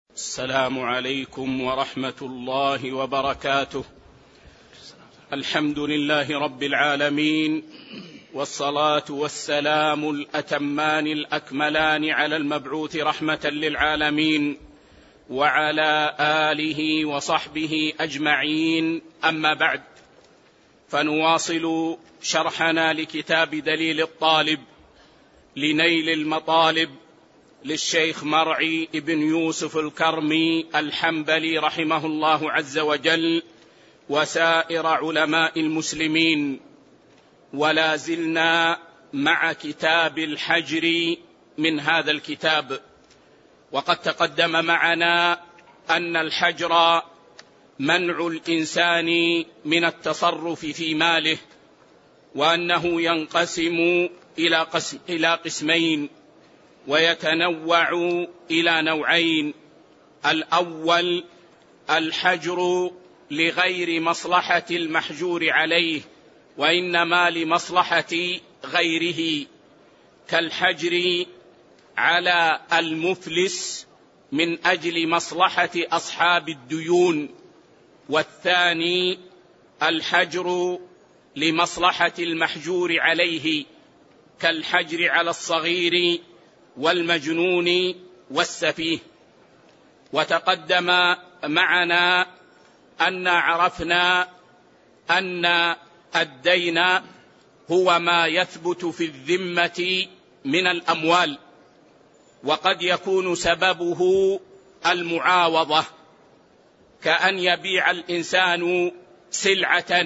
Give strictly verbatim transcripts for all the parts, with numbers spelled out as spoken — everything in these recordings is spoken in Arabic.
السلام عليكم ورحمة الله وبركاته. الحمد لله رب العالمين، والصلاة والسلام الأتمان الأكملان على المبعوث رحمة للعالمين وعلى آله وصحبه أجمعين، أما بعد، فنواصل شرحنا لكتاب دليل الطالب لنيل المطالب للشيخ مرعي بن يوسف الكرمي الحنبلي رحمه الله عز وجل وسائر علماء المسلمين، ولا زلنا مع كتاب الحجر من هذا الكتاب. وقد تقدم معنا أن الحجر منع الإنسان من التصرف في ماله، وأنه ينقسم إلى قسم إلى قسمين، ويتنوع إلى نوعين. الأول الحجر لغير مصلحة المحجور عليه، وإنما لمصلحة غيره، كالحجر على المفلس من أجل مصلحة أصحاب الديون. والثاني الحجر لمصلحة المحجور عليه، كالحجر على الصغير والمجنون والسفيه. وتقدم معنا أن عرفنا أن الدين هو ما يثبت في الذمة من الأموال، وقد يكون سببه المعاوضة، كأن يبيع الإنسان سلعة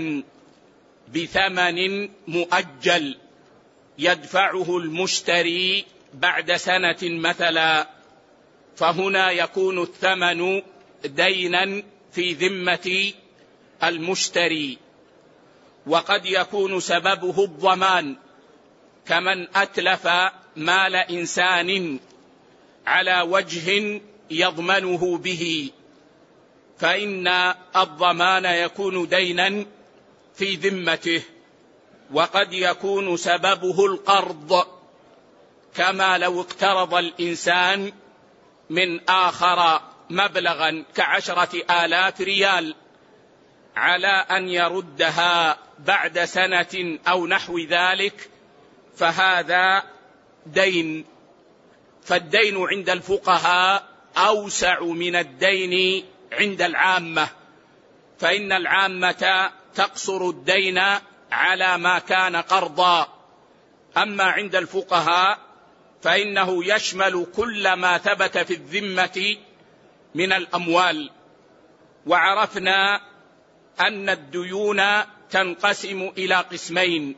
بثمن مؤجل يدفعه المشتري بعد سنة مثلا، فهنا يكون الثمن دينا في ذمة المشتري. وقد يكون سببه الضمان، كمن أتلف مال إنسان على وجه يضمنه به، فإن الضمان يكون دينا في ذمته. وقد يكون سببه القرض، كما لو اقترض الإنسان من آخر مبلغا كعشرة آلاف ريال على أن يردها بعد سنة أو نحو ذلك، فهذا دين. فالدين عند الفقهاء أوسع من الدين عند العامة، فإن العامة تقصر الدين على ما كان قرضا، أما عند الفقهاء فإنه يشمل كل ما ثبت في الذمة من الأموال. وعرفنا أن الديون تنقسم إلى قسمين: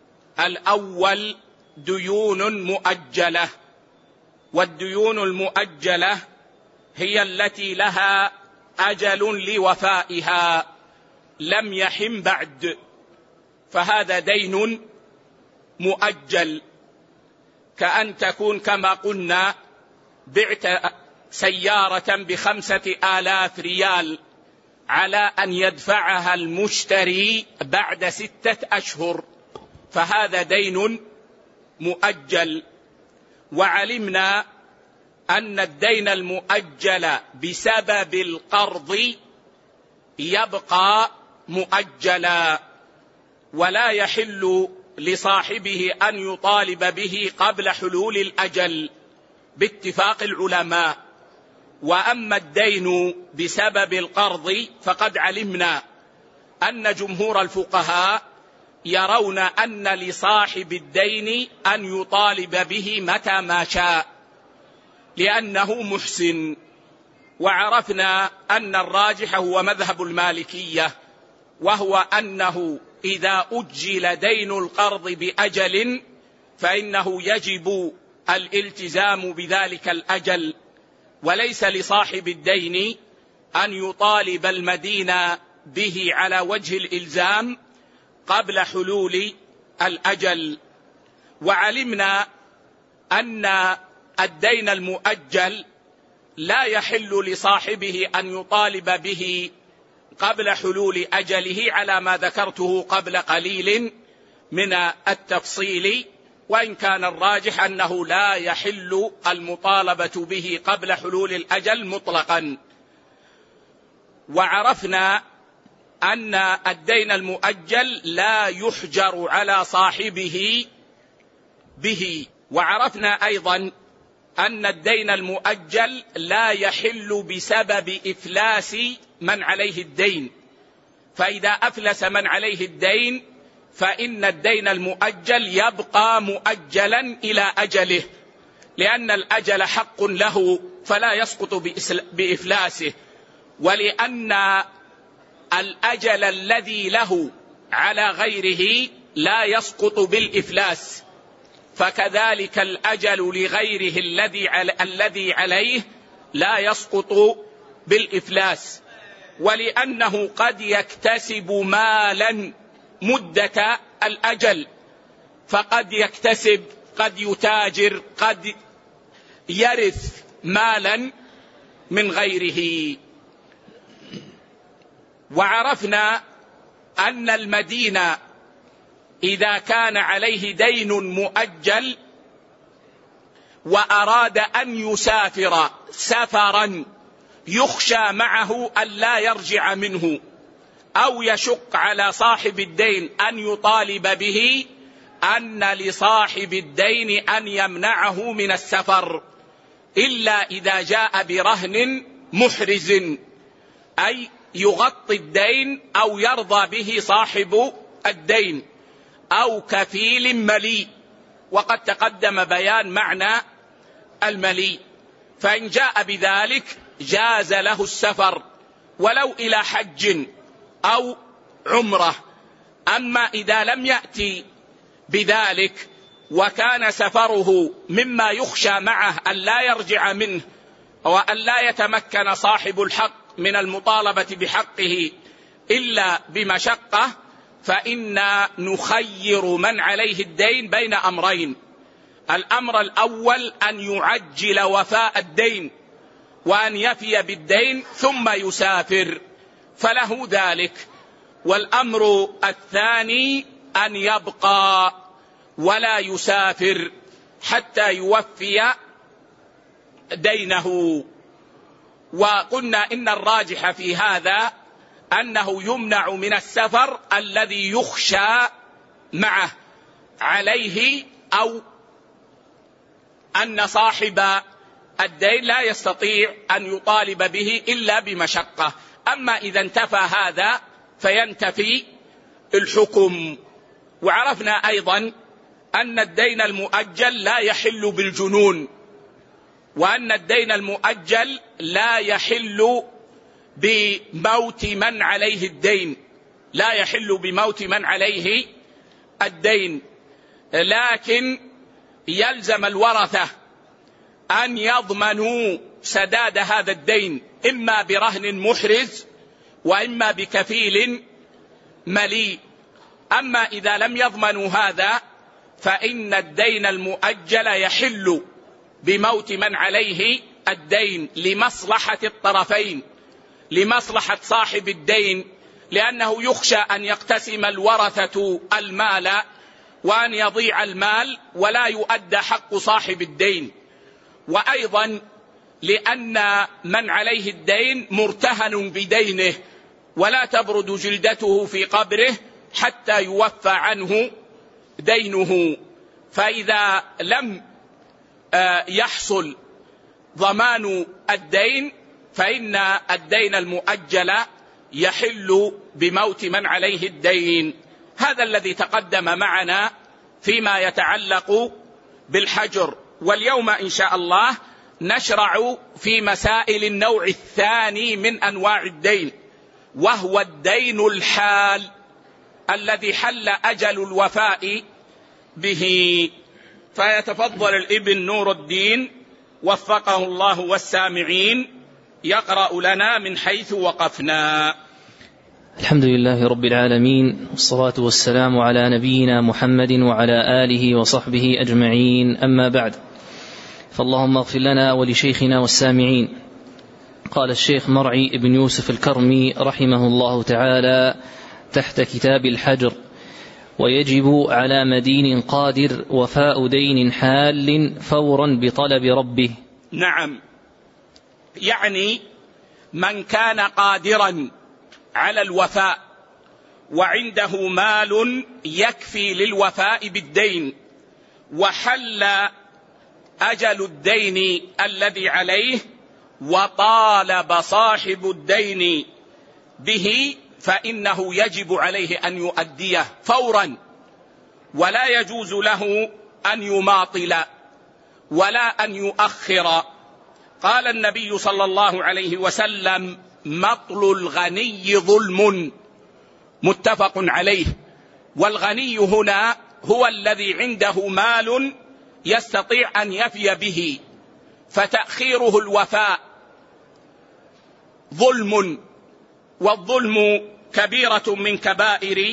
الأول ديون مؤجلة، والديون المؤجلة هي التي لها أجل لوفائها لم يحن بعد، فهذا دين مؤجل. كأن تكون كما قلنا بعت سيارة بخمسة آلاف ريال على أن يدفعها المشتري بعد ستة أشهر، فهذا دين مؤجل. وعلمنا أن الدين المؤجل بسبب القرض يبقى مؤجلا، ولا يحل لصاحبه أن يطالب به قبل حلول الأجل باتفاق العلماء. وأما الدين بسبب القرض فقد علمنا أن جمهور الفقهاء يرون أن لصاحب الدين أن يطالب به متى ما شاء لأنه محسن. وعرفنا أن الراجح هو مذهب المالكية، وهو أنه إذا أجل دين القرض بأجل فإنه يجب الالتزام بذلك الأجل، وليس لصاحب الدين أن يطالب المدين به على وجه الإلزام قبل حلول الأجل. وعلمنا أن الدين المؤجل لا يحل لصاحبه أن يطالب به قبل حلول أجله على ما ذكرته قبل قليل من التفصيل، وإن كان الراجح أنه لا يحل المطالبة به قبل حلول الأجل مطلقا. وعرفنا أن الدين المؤجل لا يحجر على صاحبه به. وعرفنا أيضا أن الدين المؤجل لا يحل بسبب إفلاس من عليه الدين، فإذا أفلس من عليه الدين فإن الدين المؤجل يبقى مؤجلا إلى أجله، لأن الأجل حق له فلا يسقط بإفلاسه، ولأن الأجل الذي له على غيره لا يسقط بالإفلاس، فكذلك الأجل لغيره الذي الذي عليه لا يسقط بالإفلاس، ولأنه قد يكتسب مالا مدة الأجل، فقد يكتسب، قد يتاجر، قد يرث مالا من غيره. وعرفنا أن المدين إذا كان عليه دين مؤجل وأراد أن يسافر سفرا يخشى معه أن لا يرجع منه، أو يشق على صاحب الدين أن يطالب به، أن لصاحب الدين أن يمنعه من السفر إلا إذا جاء برهن محرز، أي يغطي الدين أو يرضى به صاحب الدين، أو كفيل مليء، وقد تقدم بيان معنى المليء. فإن جاء بذلك جاز له السفر ولو إلى حج أو عمرة. أما إذا لم يأتي بذلك وكان سفره مما يخشى معه أن لا يرجع منه وأن لا يتمكن صاحب الحق من المطالبة بحقه إلا بمشقة، فإنا نخير من عليه الدين بين أمرين: الأمر الأول أن يعجل وفاء الدين وأن يفي بالدين ثم يسافر، فله ذلك. والأمر الثاني أن يبقى ولا يسافر حتى يوفي دينه. وقلنا إن الراجح في هذا أنه يمنع من السفر الذي يخشى معه عليه، أو أن صاحب الدين لا يستطيع أن يطالب به إلا بمشقة. أما إذا انتفى هذا فينتفي الحكم. وعرفنا أيضا أن الدين المؤجل لا يحل بالجنون، وأن الدين المؤجل لا يحل بموت من عليه الدين، لا يحل بموت من عليه الدين، لكن يلزم الورثة أن يضمنوا سداد هذا الدين إما برهن محرز وإما بكفيل مليء. أما إذا لم يضمنوا هذا فإن الدين المؤجل يحل بموت من عليه الدين لمصلحة الطرفين، لمصلحة صاحب الدين، لأنه يخشى أن يقتسم الورثة المال وأن يضيع المال ولا يؤدى حق صاحب الدين، وأيضا لأن من عليه الدين مرتهن بدينه ولا تبرد جلدته في قبره حتى يوفى عنه دينه. فإذا لم يحصل ضمان الدين فإن الدين المؤجل يحل بموت من عليه الدين. هذا الذي تقدم معنا فيما يتعلق بالحجر. واليوم إن شاء الله نشرع في مسائل النوع الثاني من أنواع الدين، وهو الدين الحال الذي حل أجل الوفاء به. فيتفضل الابن نور الدين وفقه الله والسامعين يقرأ لنا من حيث وقفنا. الحمد لله رب العالمين، والصلاة والسلام على نبينا محمد وعلى آله وصحبه أجمعين، أما بعد، فاللهم اغفر لنا ولشيخنا والسامعين. قال الشيخ مرعي ابن يوسف الكرمي رحمه الله تعالى تحت كتاب الحجر: ويجب على مدين قادر وفاء دين حال فورا بطلب ربه. نعم، يعني من كان قادرا على الوفاء وعنده مال يكفي للوفاء بالدين وحل أجل الدين الذي عليه وطالب صاحب الدين به، فإنه يجب عليه أن يؤديه فورا، ولا يجوز له أن يماطل ولا أن يؤخر. قال النبي صلى الله عليه وسلم: مطل الغني ظلم، متفق عليه. والغني هنا هو الذي عنده مال يستطيع أن يفي به، فتأخيره الوفاء ظلم، والظلم كبيرة من كبائر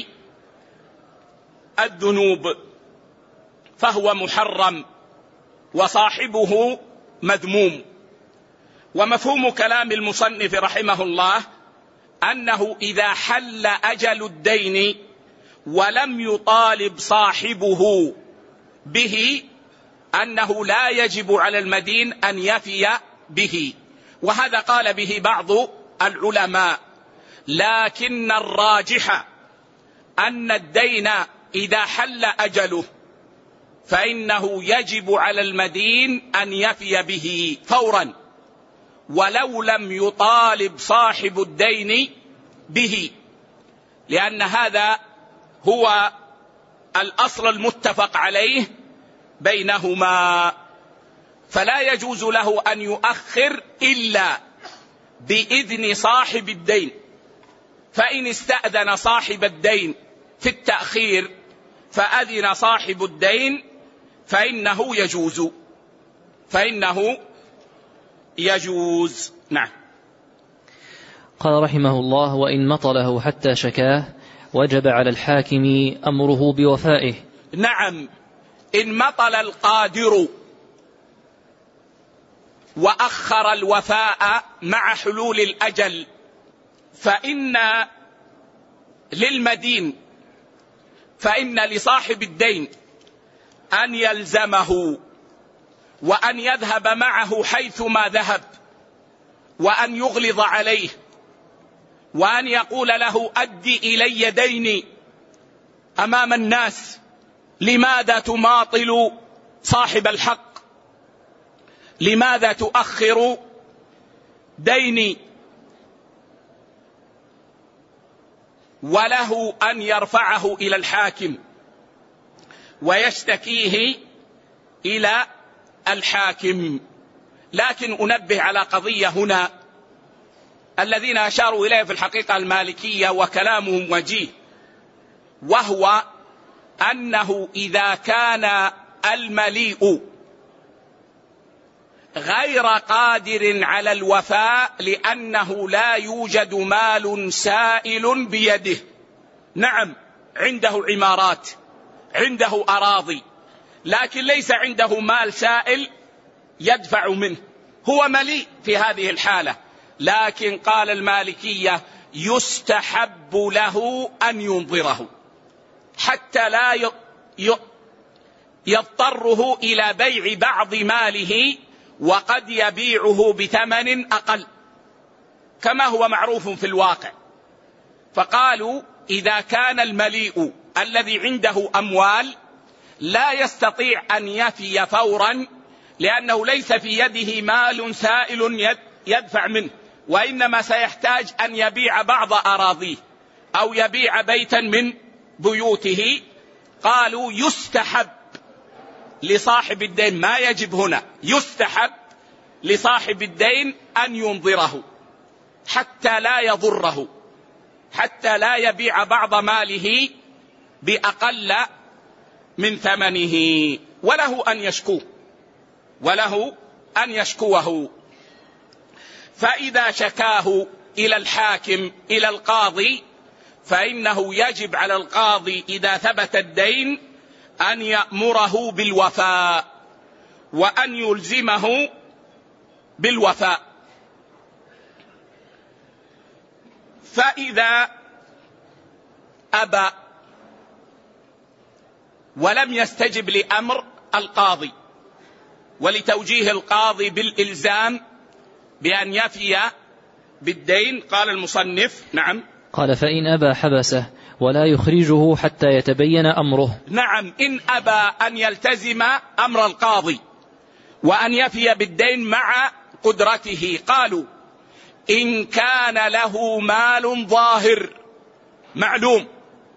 الذنوب، فهو محرم وصاحبه مذموم. ومفهوم كلام المصنف رحمه الله أنه إذا حل أجل الدين ولم يطالب صاحبه به أنه لا يجب على المدين أن يفي به، وهذا قال به بعض العلماء. لكن الراجح أن الدين إذا حل أجله فإنه يجب على المدين أن يفي به فورا، ولو لم يطالب صاحب الدين به، لأن هذا هو الأصل المتفق عليه بينهما. فلا يجوز له أن يؤخر إلا بإذن صاحب الدين، فإن استأذن صاحب الدين في التأخير فأذن صاحب الدين فإنه يجوز فإنه يجوز نعم. قال رحمه الله: وإن مطله حتى شكاه وجب على الحاكم أمره بوفائه. نعم، إن مطل القادر وأخر الوفاء مع حلول الأجل فإن للمدين فإن لصاحب الدين أن يلزمه وأن يذهب معه حيثما ذهب، وأن يغلظ عليه، وأن يقول له: أدي إلي ديني أمام الناس، لماذا تماطل صاحب الحق؟ لماذا تؤخر ديني؟ وله أن يرفعه إلى الحاكم ويشتكيه إلى الحاكم. لكن أنبه على قضية هنا، الذين أشاروا إليه في الحقيقة المالكية وكلامهم وجيه، وهو أنه إذا كان المليء غير قادر على الوفاء لأنه لا يوجد مال سائل بيده، نعم عنده عمارات، عنده أراضي، لكن ليس عنده مال سائل يدفع منه، هو مليء في هذه الحالة، لكن قال المالكية يستحب له أن ينظره حتى لا يضطره إلى بيع بعض ماله وقد يبيعه بثمن أقل كما هو معروف في الواقع. فقالوا إذا كان المليء الذي عنده أموال لا يستطيع أن يفي فورا لأنه ليس في يده مال سائل يدفع منه، وإنما سيحتاج أن يبيع بعض أراضيه أو يبيع بيتا من بيوته، قالوا يستحب لصاحب الدين، ما يجب هنا، يستحب لصاحب الدين أن ينظره حتى لا يضره، حتى لا يبيع بعض ماله بأقل من ثمنه، وله أن يشكوه وله أن يشكوه. فإذا شكاه إلى الحاكم إلى القاضي فإنه يجب على القاضي إذا ثبت الدين أن يأمره بالوفاء وأن يلزمه بالوفاء. فإذا أبى ولم يستجب لأمر القاضي ولتوجيه القاضي بالإلزام بأن يفي بالدين، قال المصنف نعم قال فإن أبى حبسه ولا يخرجه حتى يتبين أمره. نعم، إن أبى أن يلتزم أمر القاضي وأن يفي بالدين مع قدرته، قالوا إن كان له مال ظاهر معلوم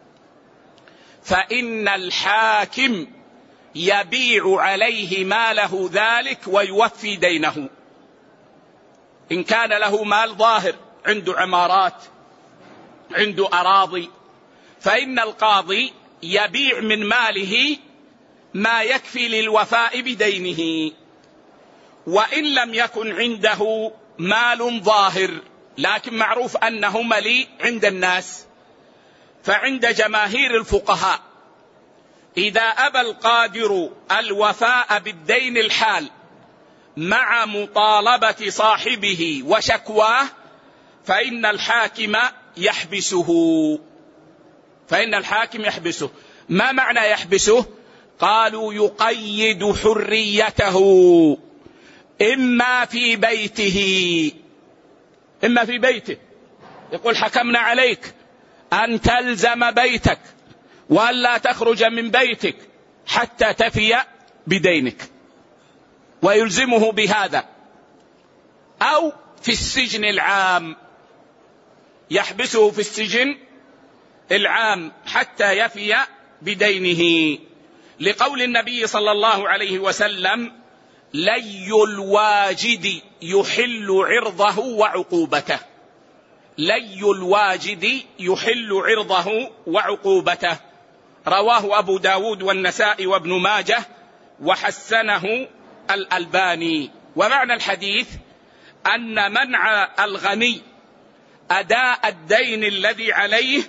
فإن الحاكم يبيع عليه ماله ذلك ويوفي دينه. إن كان له مال ظاهر، عنده عمارات، عنده أراضي، فإن القاضي يبيع من ماله ما يكفي للوفاء بدينه. وإن لم يكن عنده مال ظاهر لكن معروف أنه مليء عند الناس، فعند جماهير الفقهاء إذا أبى القادر الوفاء بالدين الحال مع مطالبة صاحبه وشكواه فإن الحاكم يحبسه فإن الحاكم يحبسه. ما معنى يحبسه؟ قالوا يقيد حريته، إما في بيته إما في بيته يقول حكمنا عليك أن تلزم بيتك وألا تخرج من بيتك حتى تفي بدينك ويلزمه بهذا، أو في السجن العام يحبسه في السجن العام حتى يفي بدينه، لقول النبي صلى الله عليه وسلم لي الواجد يحل عرضه وعقوبته. لي الواجد يحل عرضه وعقوبته، رواه أبو داود والنسائي وابن ماجه وحسنه الألباني. ومعنى الحديث أن منع الغني أداء الدين الذي عليه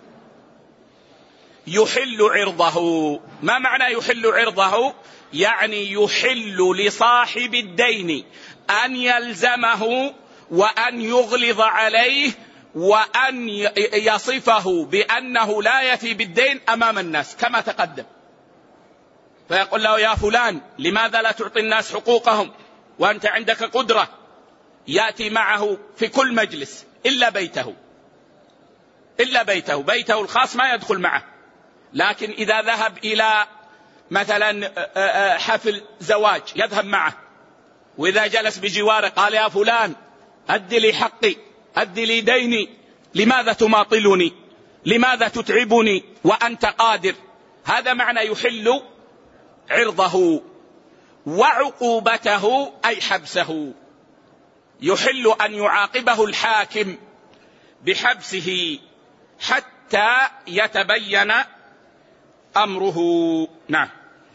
يحل عرضه. ما معنى يحل عرضه؟ يعني يحل لصاحب الدين أن يلزمه وأن يغلظ عليه وأن يصفه بأنه لا يفي بالدين أمام الناس كما تقدم، فيقول له يا فلان لماذا لا تعطي الناس حقوقهم وأنت عندك قدرة. يأتي معه في كل مجلس إلا بيته إلا بيته بيته الخاص ما يدخل معه، لكن إذا ذهب إلى مثلا حفل زواج يذهب معه، وإذا جلس بجواره قال يا فلان أد لي حقي، أد لي ديني، لماذا تماطلني، لماذا تتعبني وأنت قادر. هذا معنى يحل عرضه. وعقوبته أي حبسه، يحل أن يعاقبه الحاكم بحبسه حتى يتبين أمره. نعم.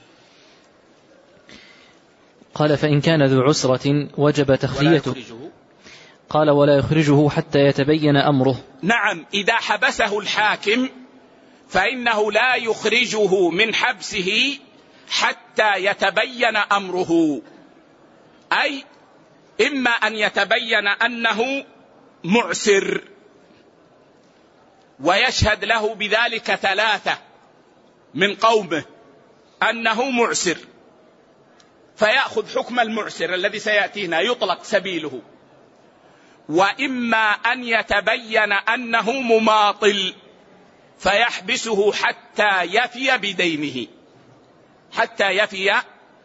قال فإن كان ذو عسرة وجب تخليته. قال ولا يخرجه حتى يتبين أمره. نعم، إذا حبسه الحاكم فإنه لا يخرجه من حبسه حتى يتبين أمره، أي إما أن يتبين أنه معسر ويشهد له بذلك ثلاثة من قومه أنه معسر فيأخذ حكم المعسر الذي سيأتينا يطلق سبيله، وإما أن يتبين أنه مماطل فيحبسه حتى يفي بدينه حتى يفي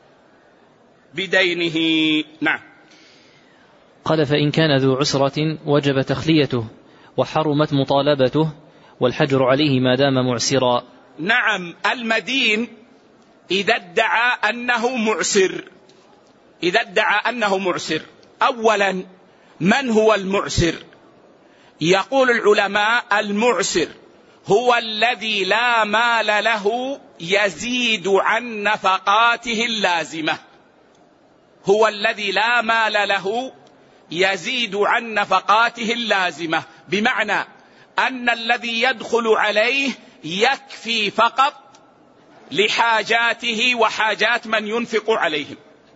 بدينه. نعم. قال فإن كان ذو عسرة وجب تخليته وحرمت مطالبته والحجر عليه ما دام معسرا. نعم، المدين إذا ادعى أنه معسر إذا ادعى أنه معسر أولا من هو المعسر؟ يقول العلماء المعسر هو الذي لا مال له يزيد عن نفقاته اللازمة هو الذي لا مال له يزيد عن نفقاته اللازمة، بمعنى أن الذي يدخل عليه يكفي فقط لحاجاته وحاجات من ينفق عليهم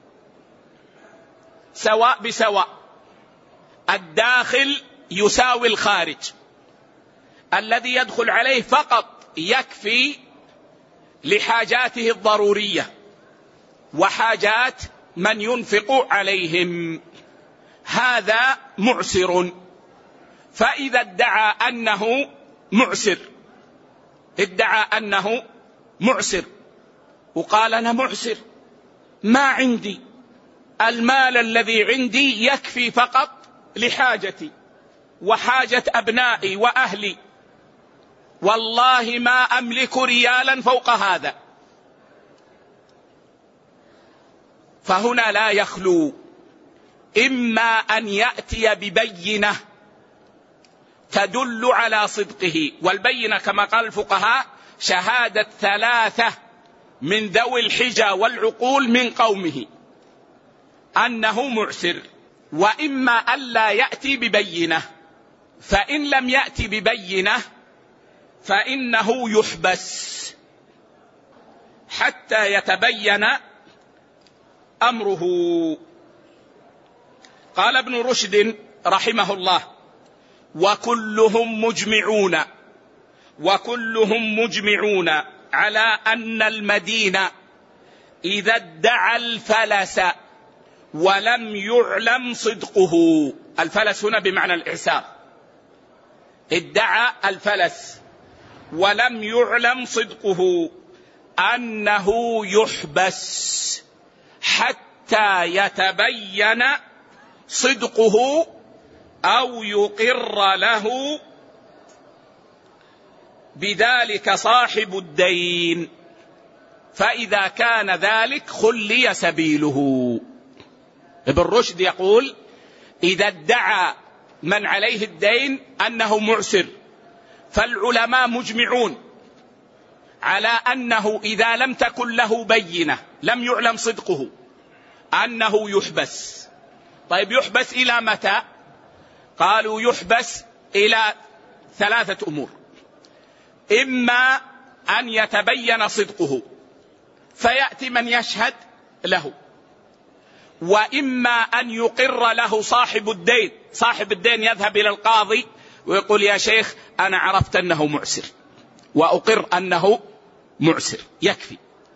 سواء بسواء، الداخل يساوي الخارج، الذي يدخل عليه فقط يكفي لحاجاته الضرورية وحاجات من ينفق عليهم، هذا معسر. فإذا ادعى أنه معسر ادعى أنه معسر وقال أنا معسر، ما عندي المال الذي عندي يكفي فقط لحاجتي وحاجة أبنائي وأهلي، والله ما أملك ريالا فوق هذا، فهنا لا يخلو إما أن يأتي ببينة تدل على صدقه، والبينة كما قال الفقهاء شهادة ثلاثة من ذوي الحجى والعقول من قومه أنه معسر، وإما ألا يأتي ببينة. فإن لم يأتي ببينة فإنه يحبس حتى يتبين أمره. قال ابن رشد رحمه الله: وكلهم مجمعون وكلهم مجمعون على أن المدين إذا ادعى الفلس ولم يعلم صدقه، الفلس هنا بمعنى الإعسار، ادعى الفلس ولم يعلم صدقه، أنه يحبس حتى يتبين صدقه أو يقر له بذلك صاحب الدين، فإذا كان ذلك خلي سبيله. ابن رشد يقول: إذا ادعى من عليه الدين أنه معسر، فالعلماء مجمعون على أنه إذا لم تكن له بينة لم يعلم صدقه أنه يحبس. طيب يحبس إلى متى؟ قالوا يحبس إلى ثلاثة أمور: إما أن يتبين صدقه فيأتي من يشهد له، وإما أن يقر له صاحب الدين، صاحب الدين يذهب إلى القاضي ويقول: يا شيخ أنا عرفت أنه معسر وأقر أنه معسر، يكفي.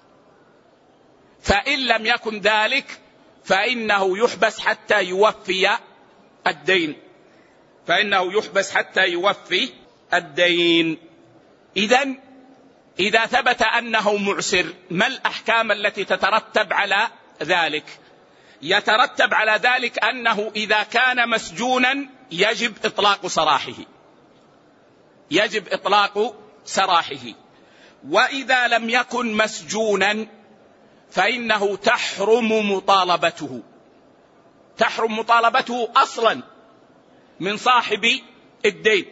فإن لم يكن ذلك فإنه يحبس حتى يوفي الدين، فإنه يحبس حتى يوفي الدين. إذن إذا ثبت أنه معسر، ما الأحكام التي تترتب على ذلك؟ يترتب على ذلك أنه إذا كان مسجونا يجب إطلاق سراحه، يجب إطلاق سراحه. وإذا لم يكن مسجونا فإنه تحرم مطالبته، تحرم مطالبته أصلا من صاحب الدين،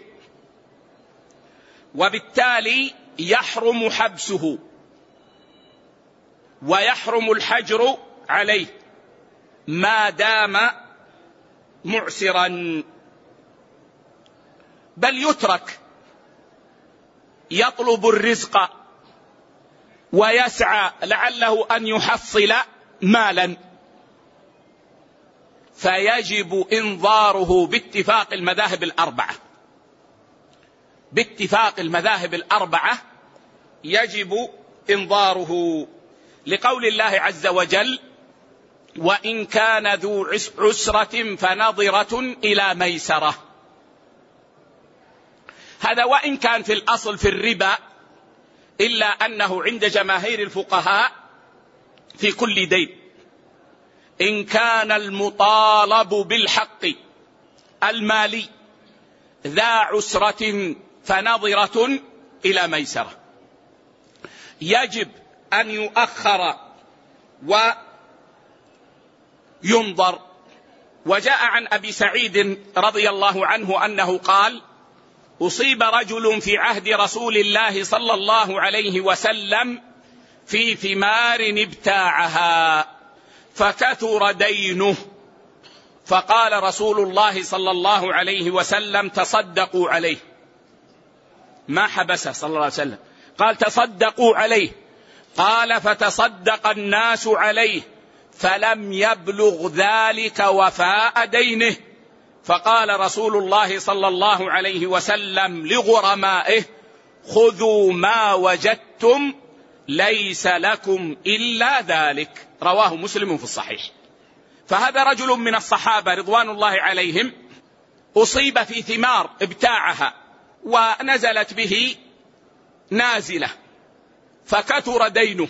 وبالتالي يحرم حبسه ويحرم الحجر عليه ما دام معسرا، بل يترك يطلب الرزق ويسعى لعله أن يحصل مالا، فيجب إنظاره باتفاق المذاهب الأربعة، باتفاق المذاهب الأربعة يجب إنظاره، لقول الله عز وجل: وإن كان ذو عسرة فنظرة إلى ميسرة. هذا وإن كان في الأصل في الربا، إلا أنه عند جماهير الفقهاء في كل دين إن كان المطالب بالحق المالي ذا عسرة فنظرة إلى ميسرة، يجب أن يؤخر وينظر. وجاء عن أبي سعيد رضي الله عنه أنه قال: أصيب رجل في عهد رسول الله صلى الله عليه وسلم في ثمار ابتاعها فكثر دينه، فقال رسول الله صلى الله عليه وسلم: تصدقوا عليه. ما حبسه صلى الله عليه وسلم، قال: تصدقوا عليه. قال: فتصدق الناس عليه فلم يبلغ ذلك وفاء دينه، فقال رسول الله صلى الله عليه وسلم لغرمائه: خذوا ما وجدتم ليس لكم إلا ذلك، رواه مسلم في الصحيح. فهذا رجل من الصحابة رضوان الله عليهم أصيب في ثمار ابتاعها ونزلت به نازلة فكثر دينه،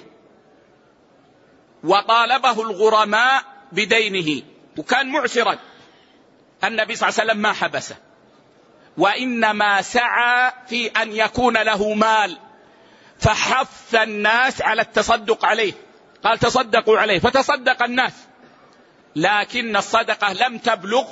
وطالبه الغرماء بدينه، وكان معسرا. النبي صلى الله عليه وسلم ما حبسه، وإنما سعى في أن يكون له مال، فحث الناس على التصدق عليه، قال تصدقوا عليه، فتصدق الناس، لكن الصدقة لم تبلغ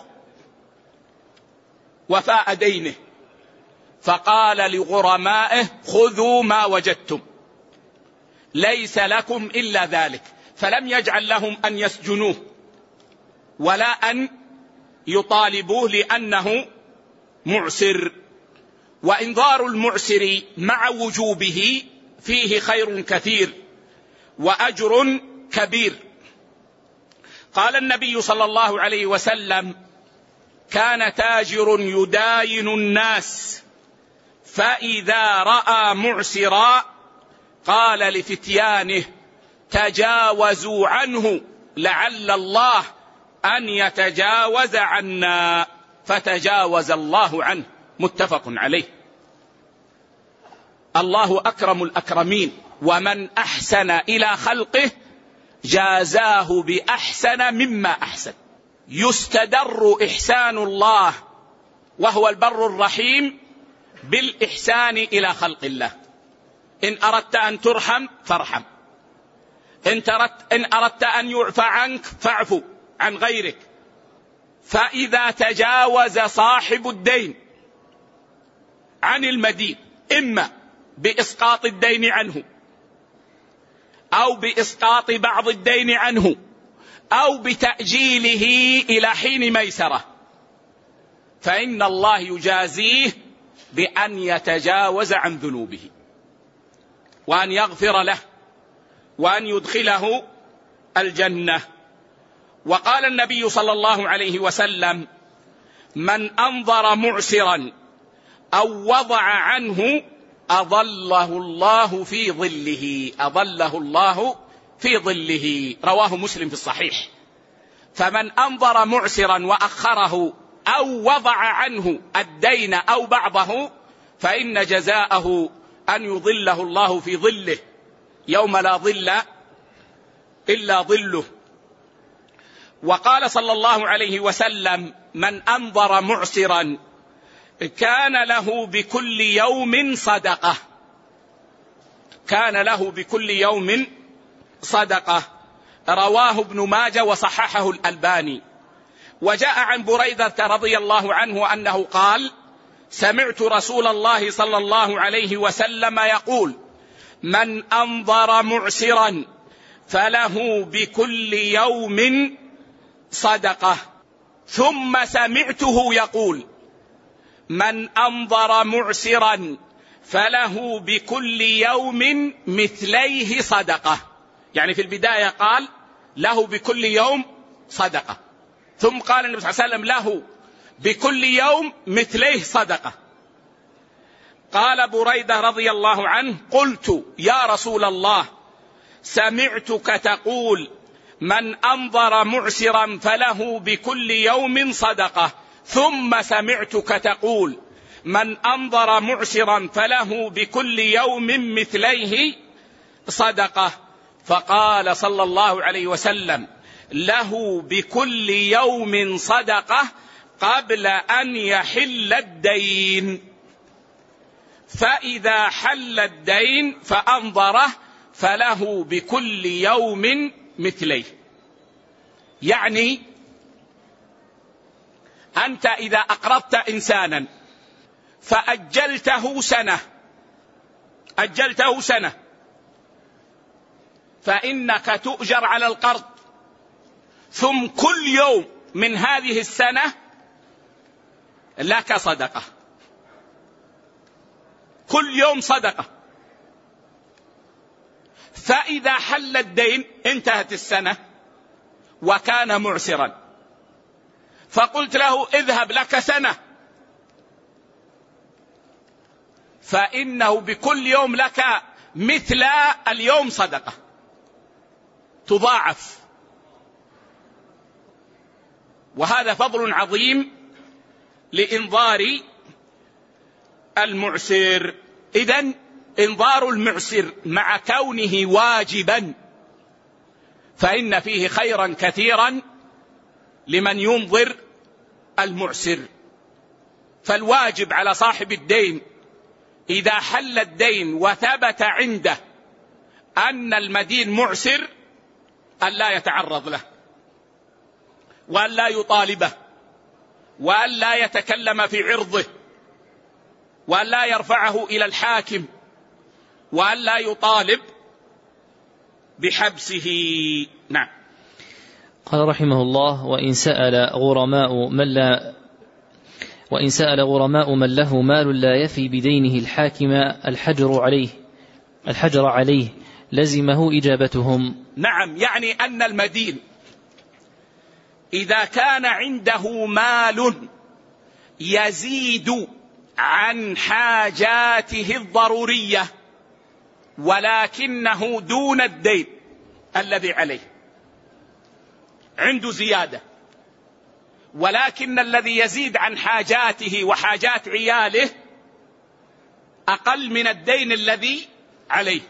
وفاء دينه، فقال لغرمائه خذوا ما وجدتم، ليس لكم إلا ذلك. فلم يجعل لهم أن يسجنوه ولا أن يطالبوه لأنه معسر. وإنظار المعسر مع وجوبه فيه خير كثير وأجر كبير. قال النبي صلى الله عليه وسلم: كان تاجر يداين الناس، فإذا رأى معسرا قال لفتيانه: تجاوزوا عنه لعل الله أن يتجاوز عنا، فتجاوز الله عنه، متفق عليه. الله أكرم الأكرمين، ومن أحسن إلى خلقه جازاه بأحسن مما أحسن. يستدر إحسان الله وهو البر الرحيم بالإحسان إلى خلق الله. إن أردت أن ترحم فارحم، إن أردت, إن أردت أن يعفى عنك فاعفو عن غيرك. فإذا تجاوز صاحب الدين عن المدين، إما بإسقاط الدين عنه أو بإسقاط بعض الدين عنه أو بتأجيله إلى حين ميسرة، فإن الله يجازيه بأن يتجاوز عن ذنوبه وأن يغفر له وأن يدخله الجنة. وقال النبي صلى الله عليه وسلم: من أنظر معسرا أو وضع عنه أظله الله في ظله، أظله الله في ظله، رواه مسلم في الصحيح. فمن أنظر معسرا وأخره أو وضع عنه الدين أو بعضه فإن جزاءه أن يظله الله في ظله يوم لا ظل إلا ظله. وقال صلى الله عليه وسلم: من أنظر معسرا كان له بكل يوم صدقة، كان له بكل يوم صدقة، رواه ابن ماجه وصححه الألباني. وجاء عن بريدة رضي الله عنه أنه قال: سمعت رسول الله صلى الله عليه وسلم يقول: من أنظر معسرا فله بكل يوم صدقة. ثم سمعته يقول: من أنظر معسرا فله بكل يوم مثليه صدقة. يعني في البداية قال له بكل يوم صدقة، ثم قال النبي صلى الله عليه وسلم له بكل يوم مثليه صدقة. قال بريدة رضي الله عنه: قلت يا رسول الله سمعتك تقول من أنظر معسرا فله بكل يوم صدقة، ثم سمعتك تقول من أنظر معسرا فله بكل يوم مثليه صدقة. فقال صلى الله عليه وسلم: له بكل يوم صدقة قبل أن يحل الدين، فإذا حل الدين فأنظره فله بكل يوم مثليه. يعني أنت إذا أقرضت إنسانا فأجلته سنة أجلته سنة فإنك تؤجر على القرض، ثم كل يوم من هذه السنة لك صدقة، كل يوم صدقة. فإذا حل الدين انتهت السنة وكان معسرا، فقلت له اذهب لك سنة، فإنه بكل يوم لك مثل اليوم صدقة تضاعف، وهذا فضل عظيم لإنظار المعسر. إذن إنظار المعسر مع كونه واجبا فإن فيه خيرا كثيرا لمن ينظر المعسر. فالواجب على صاحب الدين إذا حل الدين وثبت عنده أن المدين معسر أن لا يتعرض له، وأن لا يطالبه، وأن لا يتكلم في عرضه، وأن لا يرفعه إلى الحاكم، وأن لا يطالب بحبسه. نعم. قال رحمه الله: وإن سأل غرماء من لا وإن سأل غرماء من له مال لا يفي بدينه الحاكم الحجر عليه الحجر عليه لزمه إجابتهم. نعم، يعني أن المدين إذا كان عنده مال يزيد عن حاجاته الضرورية ولكنه دون الدين الذي عليه، عنده زيادة، ولكن الذي يزيد عن حاجاته وحاجات عياله أقل من الدين الذي عليه،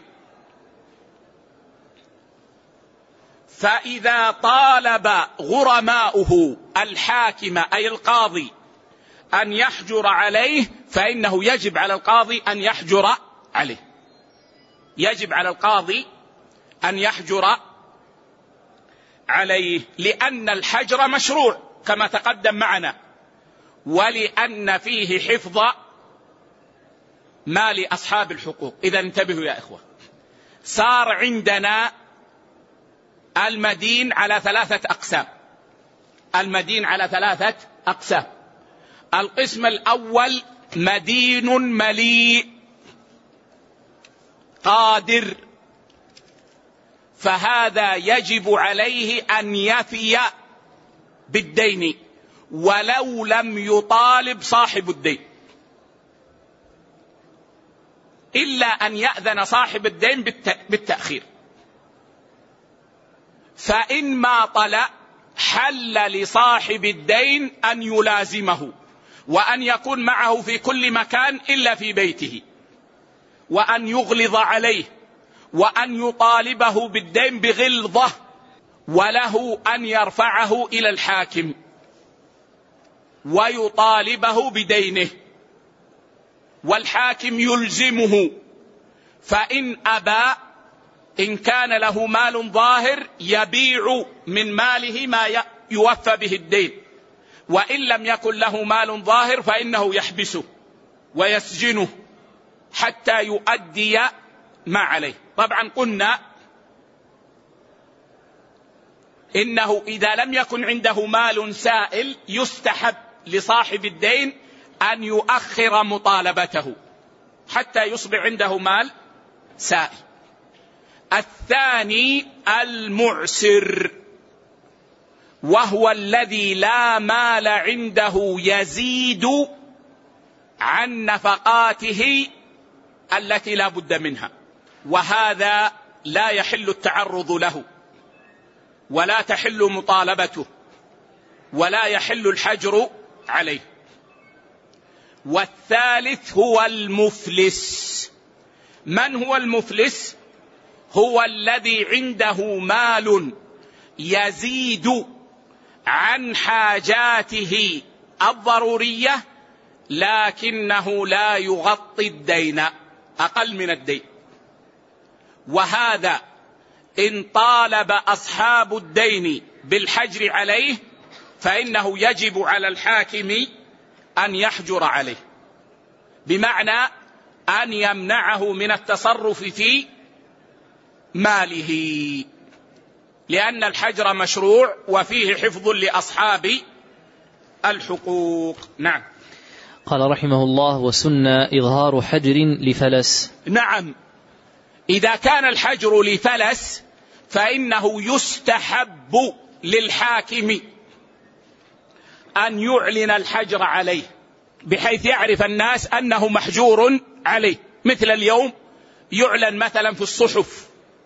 فإذا طالب غرماؤه الحاكم أي القاضي أن يحجر عليه فإنه يجب على القاضي أن يحجر عليه، يجب على القاضي أن يحجر عليه، لأن الحجر مشروع كما تقدم معنا، ولأن فيه حفظ مال أصحاب الحقوق. إذا انتبهوا يا إخوة، صار عندنا المدين على ثلاثة أقسام. المدين على ثلاثة أقسام. القسم الأول مدين مليء قادر، فهذا يجب عليه أن يفي بالدين ولو لم يطالب صاحب الدين، إلا أن يأذن صاحب الدين بالتأخير. فإن ما طلع حل لصاحب الدين أن يلازمه، وأن يكون معه في كل مكان إلا في بيته، وأن يغلظ عليه، وأن يطالبه بالدين بغلظة، وله أن يرفعه إلى الحاكم ويطالبه بدينه، والحاكم يلزمه. فإن أبى، إن كان له مال ظاهر يبيع من ماله ما يوفى به الدين، وإن لم يكن له مال ظاهر فإنه يحبسه ويسجنه حتى يؤدي ما عليه. طبعا قلنا إنه إذا لم يكن عنده مال سائل يستحب لصاحب الدين أن يؤخر مطالبته حتى يصبح عنده مال سائل. الثاني المعسر، وهو الذي لا مال عنده يزيد عن نفقاته التي لا بد منها، وهذا لا يحل التعرض له، ولا تحل مطالبته، ولا يحل الحجر عليه. والثالث هو المفلس. من هو المفلس؟ هو الذي عنده مال يزيد عن حاجاته الضرورية لكنه لا يغطي الدين، أقل من الدين، وهذا إن طالب أصحاب الدين بالحجر عليه فإنه يجب على الحاكم أن يحجر عليه، بمعنى أن يمنعه من التصرف في ماله، لأن الحجر مشروع وفيه حفظ لأصحاب الحقوق. نعم. قال رحمه الله: وسن إظهار حجر لفلس. نعم، إذا كان الحجر لفلس فإنه يستحب للحاكم أن يعلن الحجر عليه، بحيث يعرف الناس أنه محجور عليه. مثل اليوم يعلن مثلا في الصحف،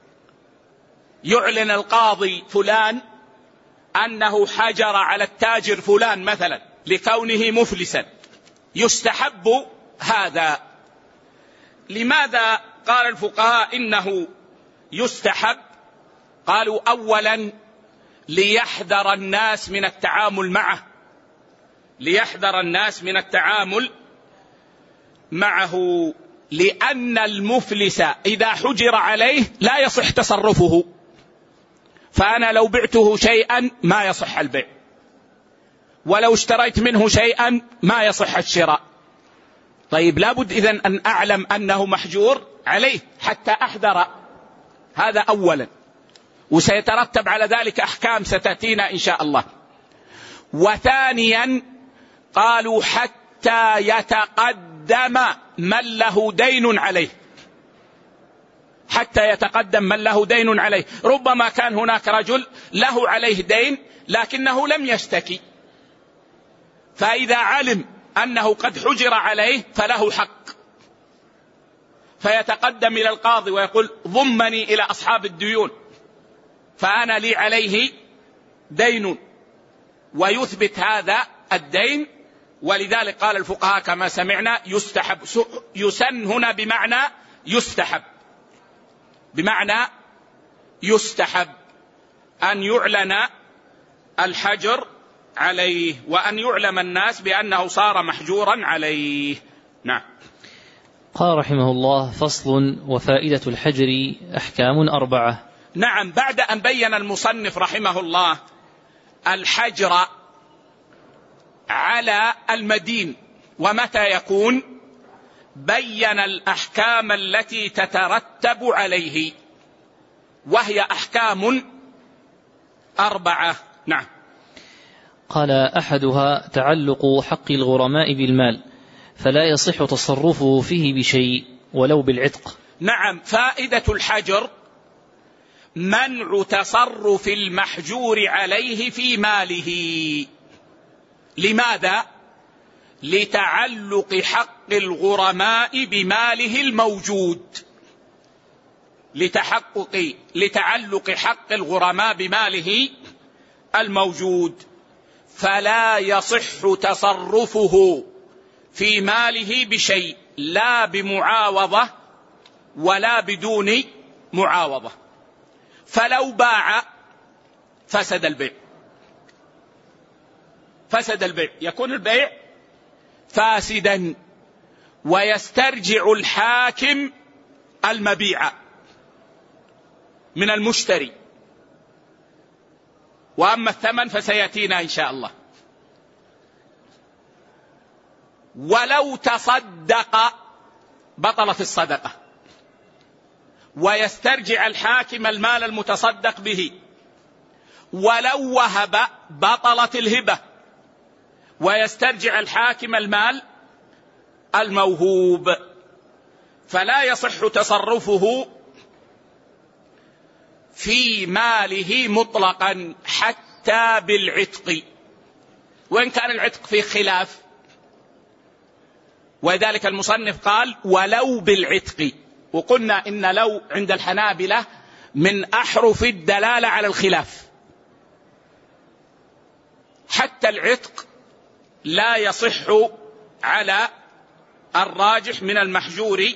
يعلن القاضي فلان أنه حجر على التاجر فلان مثلا لكونه مفلسا، يستحب هذا. لماذا قال الفقهاء إنه يستحب؟ قالوا أولا ليحذر الناس من التعامل معه، ليحذر الناس من التعامل معه، لأن المفلس إذا حجر عليه لا يصح تصرفه، فأنا لو بعته شيئا ما يصح البيع، ولو اشتريت منه شيئا ما يصح الشراء. طيب لابد إذن أن أعلم أنه محجور عليه حتى أحذر، هذا أولا، وسيترتب على ذلك أحكام ستأتينا إن شاء الله. وثانيا قالوا حتى يتقدم من له دين عليه، حتى يتقدم من له دين عليه. ربما كان هناك رجل له عليه دين لكنه لم يشتكي، فإذا علم أنه قد حجر عليه فله حق، فيتقدم إلى القاضي ويقول ضمني إلى أصحاب الديون فأنا لي عليه دين، ويثبت هذا الدين. ولذلك قال الفقهاء كما سمعنا يستحب، يسن هنا بمعنى يستحب، بمعنى يستحب أن يعلن الحجر عليه، وأن يعلم الناس بأنه صار محجورا عليه. نعم. قال رحمه الله: فصل: وفائدة الحجر أحكام أربعة. نعم، بعد أن بين المصنف رحمه الله الحجر على المدين ومتى يكون، بين الأحكام التي تترتب عليه، وهي أحكام أربعة. نعم. قال: أحدها تعلق حق الغرماء بالمال، فلا يصح تصرفه فيه بشيء ولو بالعتق. نعم، فائدة الحجر منع تصرف المحجور عليه في ماله. لماذا؟ لتعلق حق الغرماء بماله الموجود، لتحقق لتعلق حق الغرماء بماله الموجود، فلا يصح تصرفه في ماله بشيء، لا بمعاوضة ولا بدون معاوضة. فلو باع فسد البيع، فسد البيع، يكون البيع فاسدا، ويسترجع الحاكم المبيع من المشتري، وأما الثمن فسيأتينا إن شاء الله. ولو تصدق بطلت الصدقة، ويسترجع الحاكم المال المتصدق به. ولو وهب بطلت الهبة، ويسترجع الحاكم المال الموهوب. فلا يصح تصرفه في ماله مطلقا حتى بالعتق، وإن كان العتق فيه خلاف، وذلك المصنف قال ولو بالعتق. وقلنا إن لو عند الحنابلة من أحرف الدلالة على الخلاف، حتى العتق لا يصح على الراجح من المحجور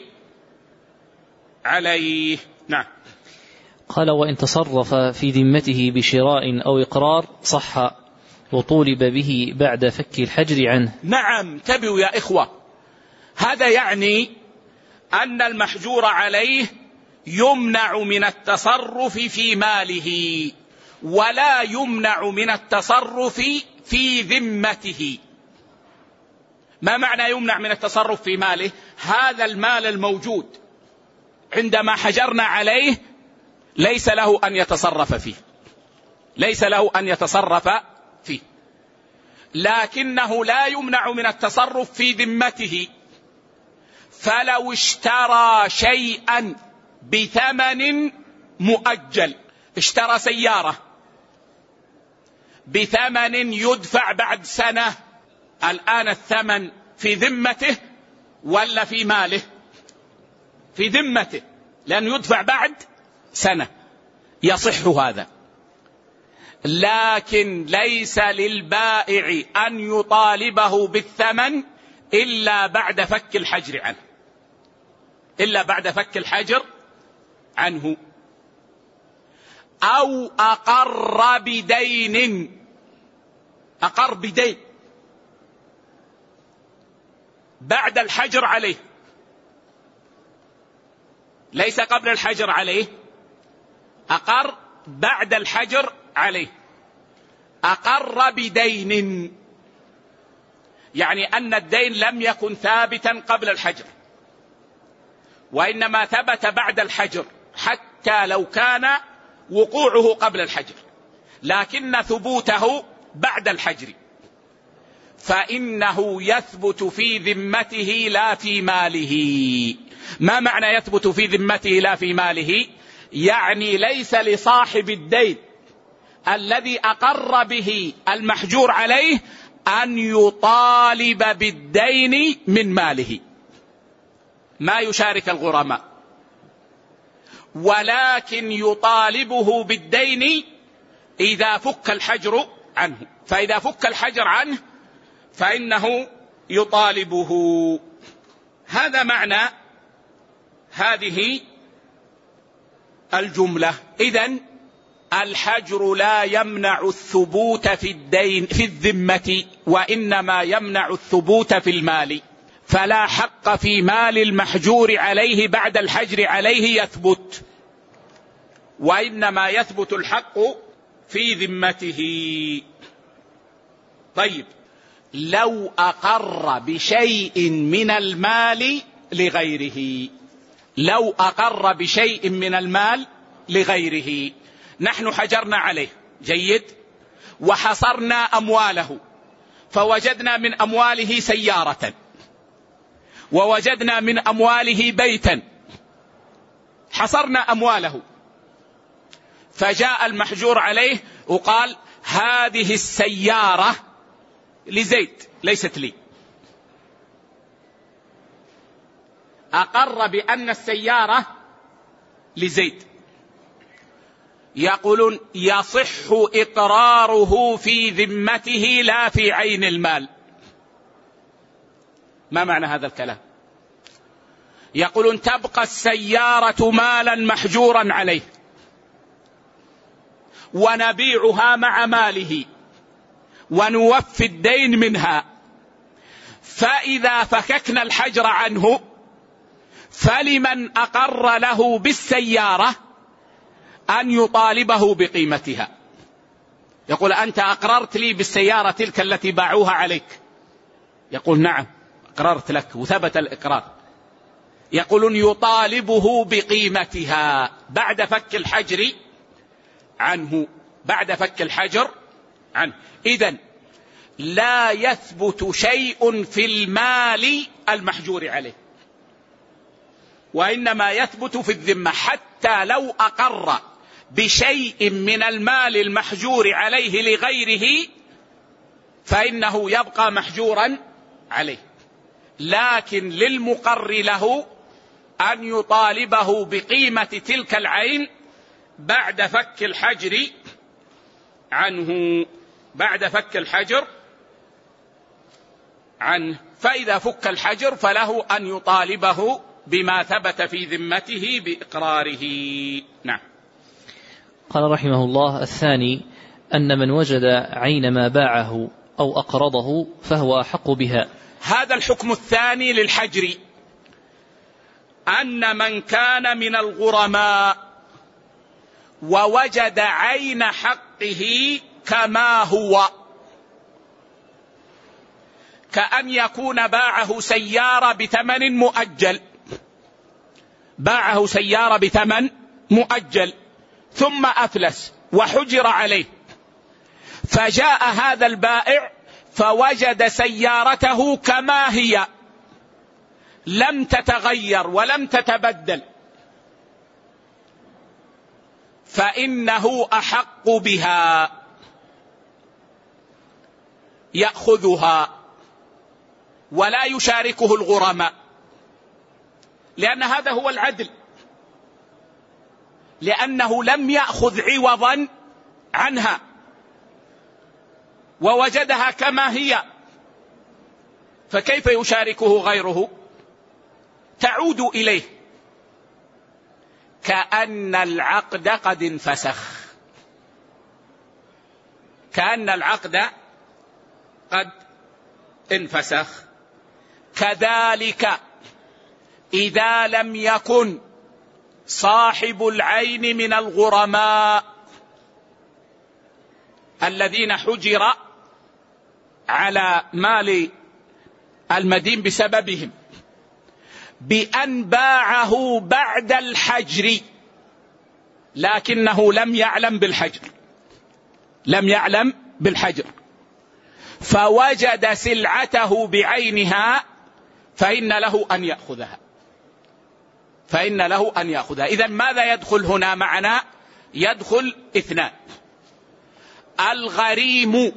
عليه. نعم. قال: وإن تصرف في ذمته بشراء أو إقرار صح، وطولب به بعد فك الحجر عنه. نعم، انتبهوا يا إخوة، هذا يعني أن المحجور عليه يمنع من التصرف في ماله، ولا يمنع من التصرف في ذمته. ما معنى يمنع من التصرف في ماله؟ هذا المال الموجود عندما حجرنا عليه ليس له أن يتصرف فيه، ليس له أن يتصرف فيه، لكنه لا يمنع من التصرف في ذمته. فلو اشترى شيئا بثمن مؤجل، اشترى سيارة بثمن يدفع بعد سنة، الآن الثمن في ذمته ولا في ماله؟ في ذمته، لأنه يدفع بعد سنة، يصح هذا. لكن ليس للبائع أن يطالبه بالثمن إلا بعد فك الحجر عنه، إلا بعد فك الحجر عنه، أو أقر بدين، أقر بدين بعد الحجر عليه، ليس قبل الحجر عليه، أقر بعد الحجر عليه. أقر بدين يعني أن الدين لم يكن ثابتا قبل الحجر، وإنما ثبت بعد الحجر، حتى لو كان وقوعه قبل الحجر، لكن ثبوته بعد الحجر، فإنه يثبت في ذمته لا في ماله. ما معنى يثبت في ذمته لا في ماله؟ يعني ليس لصاحب الدين الذي أقر به المحجور عليه أن يطالب بالدين من ماله، ما يشارك الغرماء، ولكن يطالبه بالدين إذا فك الحجر عنه، فإذا فك الحجر عنه فإنه يطالبه. هذا معنى هذه الجملة. إذن الحجر لا يمنع الثبوت في الدين في الذمة، وإنما يمنع الثبوت في المال، فلا حق في مال المحجور عليه بعد الحجر عليه يثبت، وإنما يثبت الحق في ذمته. طيب، لو أقر بشيء من المال لغيره، لو أقر بشيء من المال لغيره، نحن حجرنا عليه، جيد، وحصرنا أمواله، فوجدنا من أمواله سيارة، ووجدنا من أمواله بيتا، حصرنا أمواله، فجاء المحجور عليه وقال هذه السيارة لزيد ليست لي. أقر بأن السيارة لزيد، يقولون يصح إقراره في ذمته لا في عين المال. ما معنى هذا الكلام؟ يقولون تبقى السيارة مالا محجورا عليه، ونبيعها مع ماله، ونوفي الدين منها، فإذا فككنا الحجر عنه فلمن أقر له بالسيارة أن يطالبه بقيمتها. يقول أنت أقررت لي بالسيارة تلك التي باعوها عليك، يقول نعم أقررت لك وثبت الإقرار. يقولون يطالبه بقيمتها بعد فك الحجر عنه، بعد فك الحجر عنه. إذن لا يثبت شيء في المال المحجور عليه، وإنما يثبت في الذمة، حتى لو أقر بشيء من المال المحجور عليه لغيره فإنه يبقى محجورا عليه، لكن للمقر له أن يطالبه بقيمة تلك العين بعد فك الحجر عنه، بعد فك الحجر عنه. فإذا فك الحجر فله أن يطالبه بما ثبت في ذمته بإقراره. نعم. قال رحمه الله: الثاني أن من وجد عين ما باعه أو أقرضه فهو أحق بها. هذا الحكم الثاني للحجر، أن من كان من الغرماء ووجد عين حقه كما هو، كأن يكون باعه سيارة بثمن مؤجل، باعه سيارة بثمن مؤجل ثم أفلس وحجر عليه، فجاء هذا البائع فوجد سيارته كما هي لم تتغير ولم تتبدل، فإنه أحق بها، يأخذها ولا يشاركه الغرماء، لأن هذا هو العدل. لأنه لم يأخذ عوضا عنها ووجدها كما هي، فكيف يشاركه غيره؟ تعود إليه كأن العقد قد انفسخ، كأن العقد قد انفسخ. كذلك إذا لم يكن صاحب العين من الغرماء الذين حجر على مال المدين بسببهم بأن باعه بعد الحجر لكنه لم يعلم بالحجر، لم يعلم بالحجر فوجد سلعته بعينها فإن له أن يأخذها، فإن له أن يأخذها. إذن ماذا يدخل هنا معنا؟ يدخل اثنان: الغريم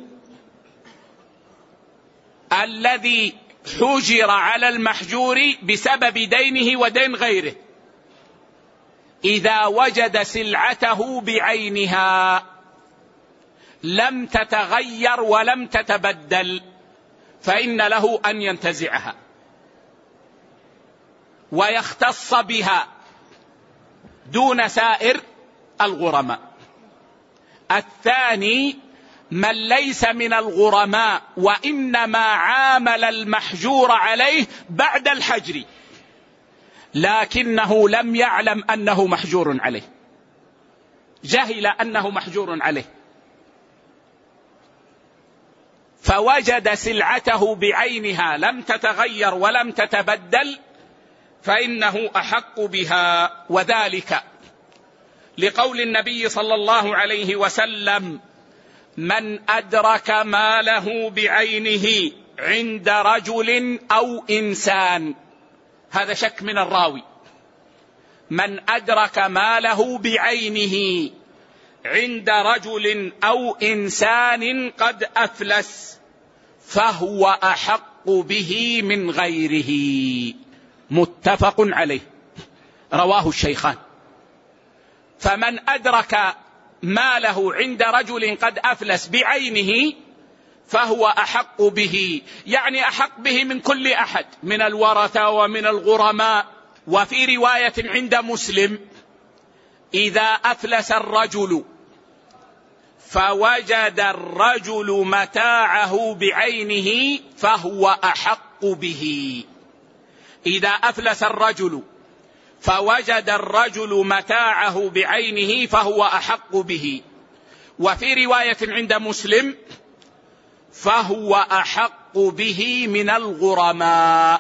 الذي حجر على المحجور بسبب دينه ودين غيره، إذا وجد سلعته بعينها لم تتغير ولم تتبدل فإن له أن ينتزعها ويختص بها دون سائر الغرماء. الثاني من ليس من الغرماء وإنما عامل المحجور عليه بعد الحجر لكنه لم يعلم أنه محجور عليه، جهل أنه محجور عليه فوجد سلعته بعينها لم تتغير ولم تتبدل فإنه أحق بها. وذلك لقول النبي صلى الله عليه وسلم: من أدرك ماله بعينه عند رجل أو إنسان، هذا شك من الراوي، من أدرك ماله بعينه عند رجل أو إنسان قد أفلس فهو أحق به من غيره. متفق عليه، رواه الشيخان. فمن أدرك ماله عند رجل قد أفلس بعينه فهو أحق به، يعني أحق به من كل أحد من الورثة ومن الغرماء. وفي رواية عند مسلم: إذا أفلس الرجل فوجد الرجل متاعه بعينه فهو أحق به. إذا أفلس الرجل فوجد الرجل متاعه بعينه فهو أحق به. وفي رواية عند مسلم: فهو أحق به من الغرماء،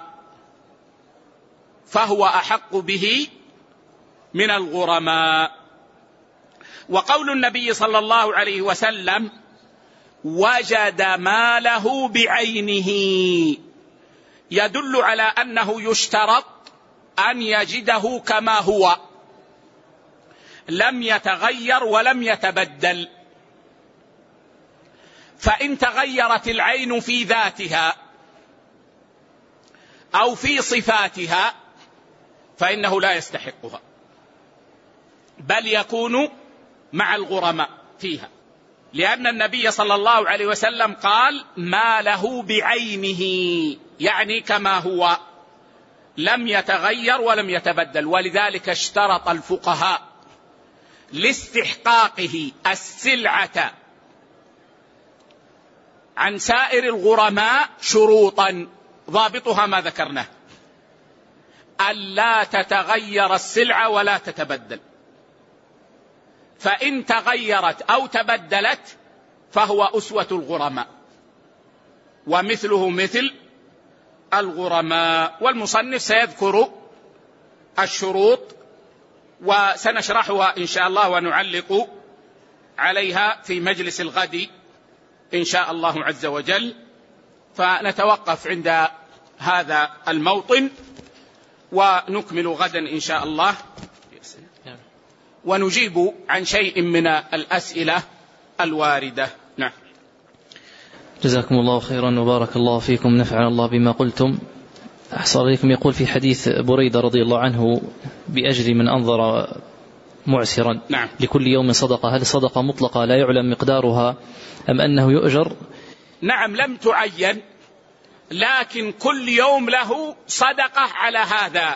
فهو أحق به من الغرماء. وقول النبي صلى الله عليه وسلم: وجد ماله بعينه، يدل على أنه يشترط أن يجده كما هو، لم يتغير ولم يتبدل. فإن تغيرت العين في ذاتها أو في صفاتها فإنه لا يستحقها، بل يكون مع الغرماء فيها، لأن النبي صلى الله عليه وسلم قال: ما له بعينه، يعني كما هو، لم يتغير ولم يتبدل. ولذلك اشترط الفقهاء لاستحقاقه السلعة عن سائر الغرماء شروطا ضابطها ما ذكرناه: ألا تتغير السلعة ولا تتبدل، فإن تغيرت أو تبدلت فهو أسوة الغرماء ومثله مثل الغرماء. والمصنف سيذكر الشروط وسنشرحها إن شاء الله ونعلق عليها في مجلس الغد إن شاء الله عز وجل. فنتوقف عند هذا الموطن ونكمل غدا إن شاء الله، ونجيب عن شيء من الأسئلة الواردة. نعم. جزاكم الله خيرا وبارك الله فيكم، نفعنا الله بما قلتم. أحسن عليكم. يقول في حديث بريدة رضي الله عنه: بأجل من أنظر معسرا نعم. لكل يوم صدقة، هل صدقة مطلقة لا يعلم مقدارها أم أنه يؤجر؟ نعم لم تعين، لكن كل يوم له صدقة على هذا.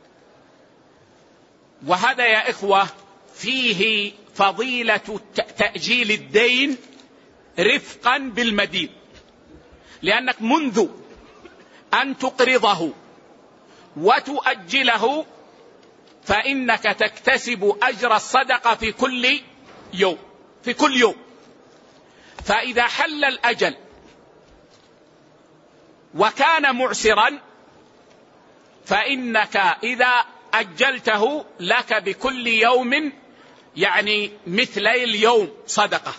وهذا يا إخوة فيه فضيلة تأجيل الدين رفقا بالمدين، لأنك منذ أن تقرضه وتؤجله فإنك تكتسب أجر الصدقة في كل يوم في كل يوم. فإذا حل الأجل وكان معسرا فإنك إذا أجلته لك بكل يوم يعني مثلي اليوم صدقة،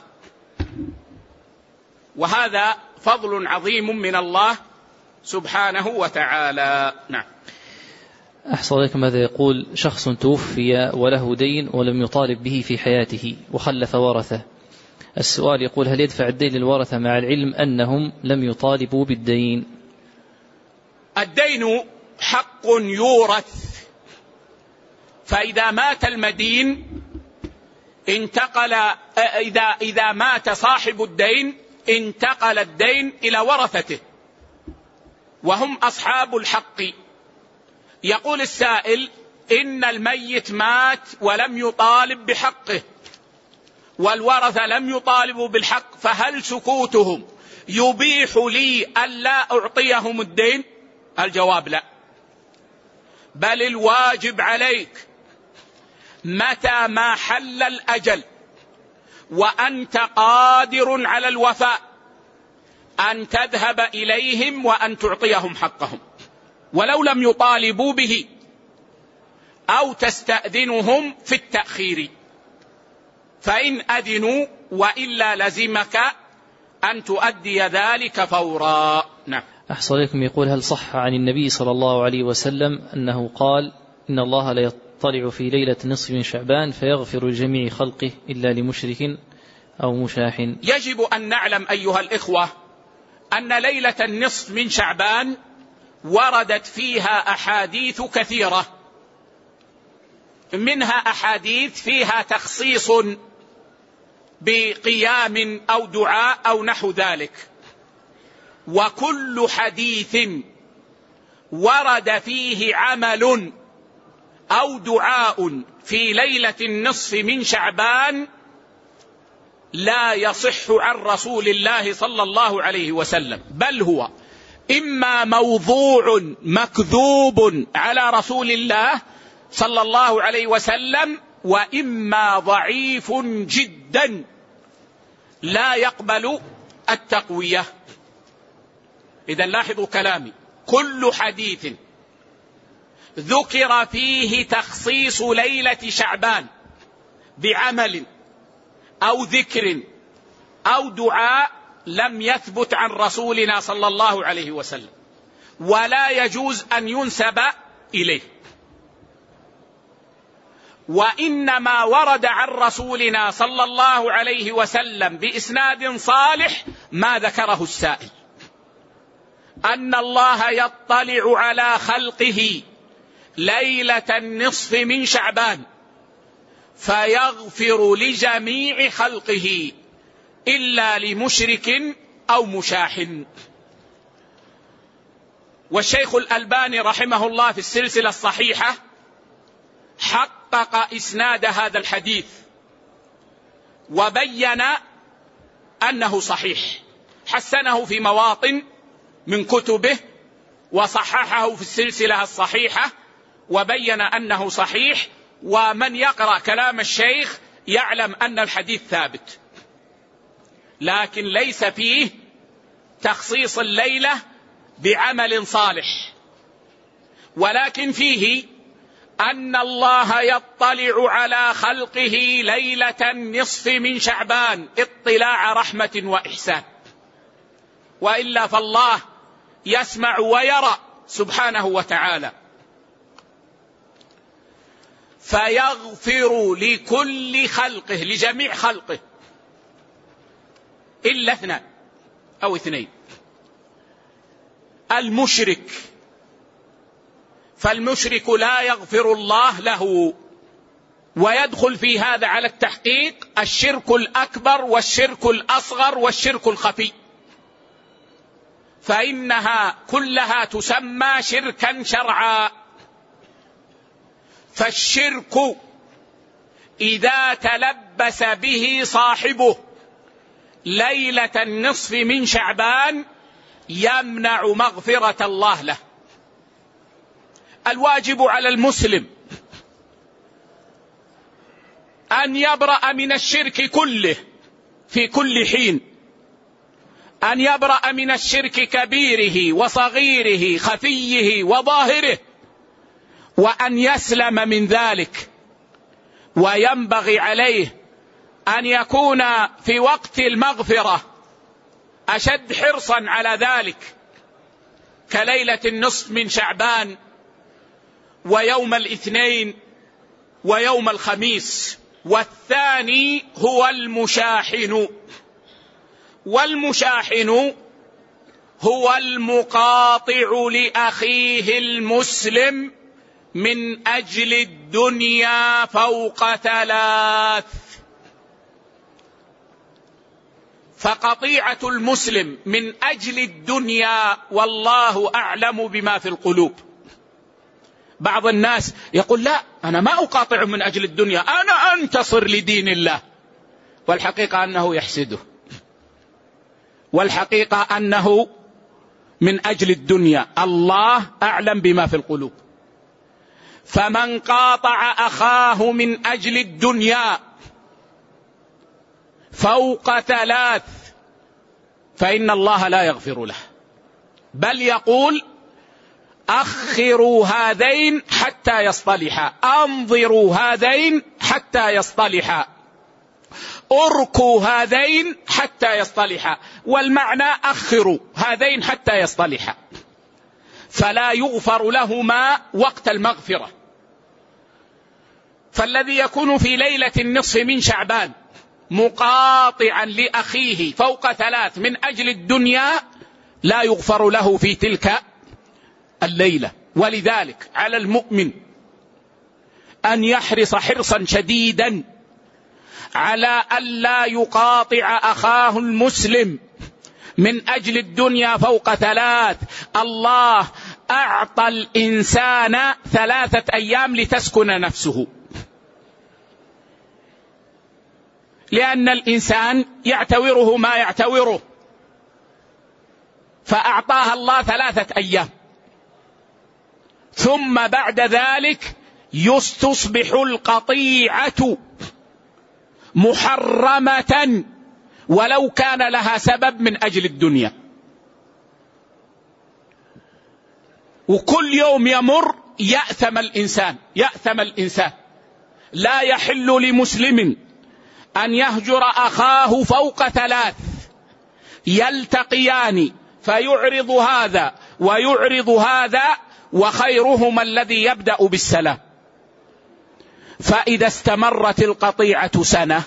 وهذا فضل عظيم من الله سبحانه وتعالى. نعم. أحسن عليكم. ماذا يقول شخص توفي وله دين ولم يطالب به في حياته وخلف ورثة؟ السؤال يقول هل يدفع الدين للورثة مع العلم أنهم لم يطالبوا بالدين؟ الدين حق يورث، فإذا مات المدين انتقل إذا إذا مات صاحب الدين انتقل الدين إلى ورثته وهم أصحاب الحق. يقول السائل إن الميت مات ولم يطالب بحقه والورثة لم يطالبوا بالحق، فهل سكوتهم يبيح لي ألا أعطيهم الدين؟ الجواب لا، بل الواجب عليك متى ما حل الأجل وأنت قادر على الوفاء أن تذهب إليهم وأن تعطيهم حقهم ولو لم يطالبوا به، أو تستأذنهم في التأخير، فإن أذنوا وإلا لزمك أن تؤدي ذلك فورا. نعم. أحسن عليكم. يقول هل صح عن النبي صلى الله عليه وسلم أنه قال إن الله لا يطلع في ليلة نصف من شعبان فيغفر لجميع خلقه إلا لمشرك أو مشاح؟ يجب أن نعلم أيها الإخوة أن ليلة النصف من شعبان وردت فيها أحاديث كثيرة، منها أحاديث فيها تخصيص بقيام أو دعاء أو نحو ذلك، وكل حديث ورد فيه عمل أو دعاء في ليلة النصف من شعبان لا يصح عن رسول الله صلى الله عليه وسلم، بل هو إما موضوع مكذوب على رسول الله صلى الله عليه وسلم، وإما ضعيف جدا لا يقبل التقوية. إذن لاحظوا كلامي، كل حديث ذكر فيه تخصيص ليلة شعبان بعمل أو ذكر أو دعاء لم يثبت عن رسولنا صلى الله عليه وسلم، ولا يجوز أن ينسب إليه، وإنما ورد عن رسولنا صلى الله عليه وسلم بإسناد صالح ما ذكره السائل، أن الله يطلع على خلقه ليلة النصف من شعبان فيغفر لجميع خلقه إلا لمشرك أو مشاح. والشيخ الألباني رحمه الله في السلسلة الصحيحة حقق إسناد هذا الحديث وبين أنه صحيح، حسنه في مواطن من كتبه وصححه في السلسلة الصحيحة وبين أنه صحيح، ومن يقرأ كلام الشيخ يعلم أن الحديث ثابت، لكن ليس فيه تخصيص الليلة بعمل صالح، ولكن فيه أن الله يطلع على خلقه ليلة النصف من شعبان اطلاع رحمة وإحسان، وإلا فالله يسمع ويرى سبحانه وتعالى. فيغفر لكل خلقه، لجميع خلقه إلا اثنان أو اثنين، المشرك، فالمشرك لا يغفر الله له، ويدخل في هذا على التحقيق الشرك الأكبر والشرك الأصغر والشرك الخفي، فإنها كلها تسمى شركا شرعا. فالشرك إذا تلبس به صاحبه ليلة النصف من شعبان يمنع مغفرة الله له. الواجب على المسلم أن يبرأ من الشرك كله في كل حين، أن يبرأ من الشرك كبيره وصغيره خفيه وظاهره، وأن يسلم من ذلك. وينبغي عليه أن يكون في وقت المغفرة أشد حرصا على ذلك، كليلة النصف من شعبان ويوم الاثنين ويوم الخميس. والثاني هو المشاحن، والمشاحن هو المقاطع لأخيه المسلم من أجل الدنيا فوق ثلاث. فقطيعة المسلم من أجل الدنيا والله أعلم بما في القلوب. بعض الناس يقول لا أنا ما أقاطع من أجل الدنيا، أنا أنتصر لدين الله، والحقيقة أنه يحسده، والحقيقة أنه من أجل الدنيا. الله أعلم بما في القلوب. فمن قاطع أخاه من أجل الدنيا فوق ثلاث فإن الله لا يغفر له، بل يقول أخروا هذين حتى يصطلحا، أنظروا هذين حتى يصطلحا، أركوا هذين حتى يصطلحا، والمعنى أخروا هذين حتى يصطلحا، فلا يغفر لهما وقت المغفرة. فالذي يكون في ليلة النصف من شعبان مقاطعا لأخيه فوق ثلاث من أجل الدنيا لا يغفر له في تلك الليلة. ولذلك على المؤمن أن يحرص حرصا شديدا على ألا يقاطع أخاه المسلم من أجل الدنيا فوق ثلاث. الله أعطى الإنسان ثلاثة أيام لتسكن نفسه، لأن الإنسان يعتوره ما يعتوره، فأعطاها الله ثلاثة أيام، ثم بعد ذلك يستصبح القطيعة محرمة ولو كان لها سبب من أجل الدنيا. وكل يوم يمر يأثم الإنسان يأثم الإنسان. لا يحل لمسلم أن يهجر أخاه فوق ثلاث يلتقيان فيعرض هذا ويعرض هذا، وخيرهما الذي يبدأ بالسلام. فإذا استمرت القطيعة سنة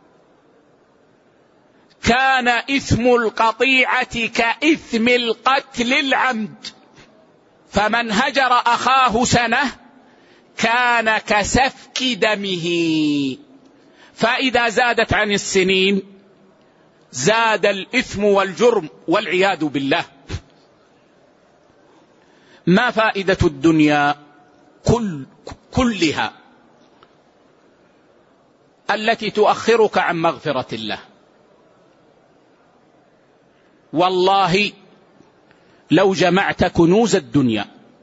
كان إثم القطيعة كإثم القتل العمد، فمن هجر أخاه سنة كان كسفك دمه. فإذا زادت عن السنين زاد الإثم والجرم والعياذ بالله. ما فائدة الدنيا كل كلها التي تؤخرك عن مغفرة الله؟ والله لو جمعت كنوز الدنيا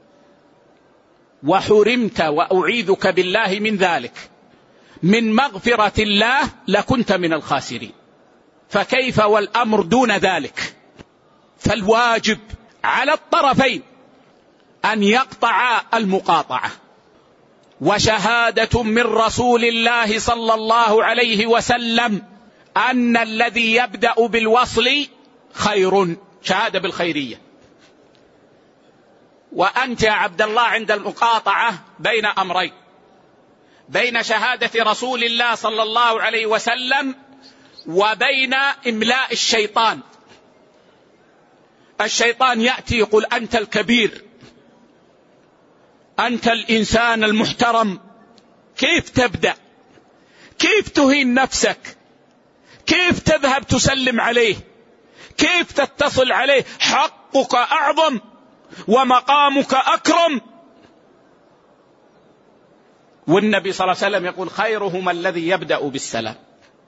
وحرمت، وأعيذك بالله من ذلك، من مغفرة الله لكنت من الخاسرين، فكيف والأمر دون ذلك؟ فالواجب على الطرفين أن يقطع المقاطعة. وشهادة من رسول الله صلى الله عليه وسلم أن الذي يبدأ بالوصل خير، شهادة بالخيرية. وأنت يا عبد الله عند المقاطعة بين أمرين، بين شهادة رسول الله صلى الله عليه وسلم وبين إملاء الشيطان. الشيطان يأتي يقول أنت الكبير، أنت الإنسان المحترم، كيف تبدأ؟ كيف تهين نفسك؟ كيف تذهب تسلم عليه؟ كيف تتصل عليه؟ حقك أعظم ومقامك أكرم. والنبي صلى الله عليه وسلم يقول خيرهم الذي يبدأ بالسلام.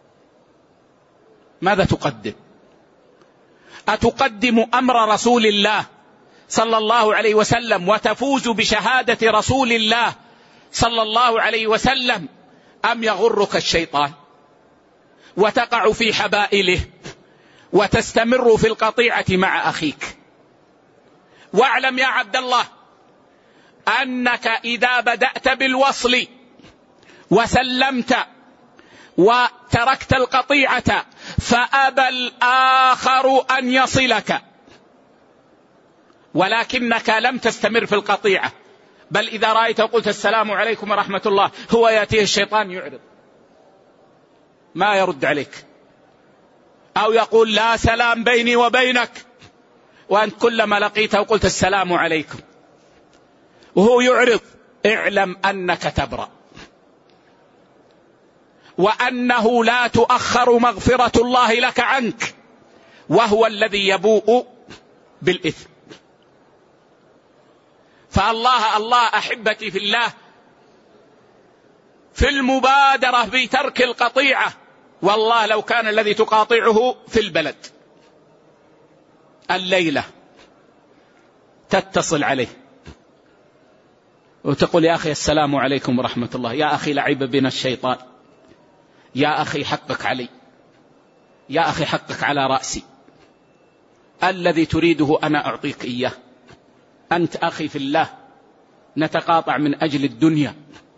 ماذا تقدم؟ أتقدم أمر رسول الله صلى الله عليه وسلم وتفوز بشهادة رسول الله صلى الله عليه وسلم، أم يغرك الشيطان وتقع في حبائله وتستمر في القطيعة مع أخيك؟ واعلم يا عبد الله أنك إذا بدأت بالوصل وسلمت وتركت القطيعة فأبى الآخر أن يصلك، ولكنك لم تستمر في القطيعة، بل إذا رأيت وقلت السلام عليكم ورحمة الله هو يأتيه الشيطان يعرض ما يرد عليك، أو يقول لا سلام بيني وبينك، وأنت كلما لقيته وقلت السلام عليكم وهو يعرض، اعلم أنك تبرأ، وأنه لا تؤخر مغفرة الله لك عنك، وهو الذي يبوء بالإثم. فالله الله أحبتي في الله في المبادرة بترك القطيعة، والله لو كان الذي تقاطعه في البلد الليلة تتصل عليه وتقول يا أخي السلام عليكم ورحمة الله، يا أخي لعب بنا الشيطان، يا أخي حقك علي، يا أخي حقك على رأسي، الذي تريده أنا أعطيك إياه، أنت أخي في الله، نتقاطع من أجل الدنيا.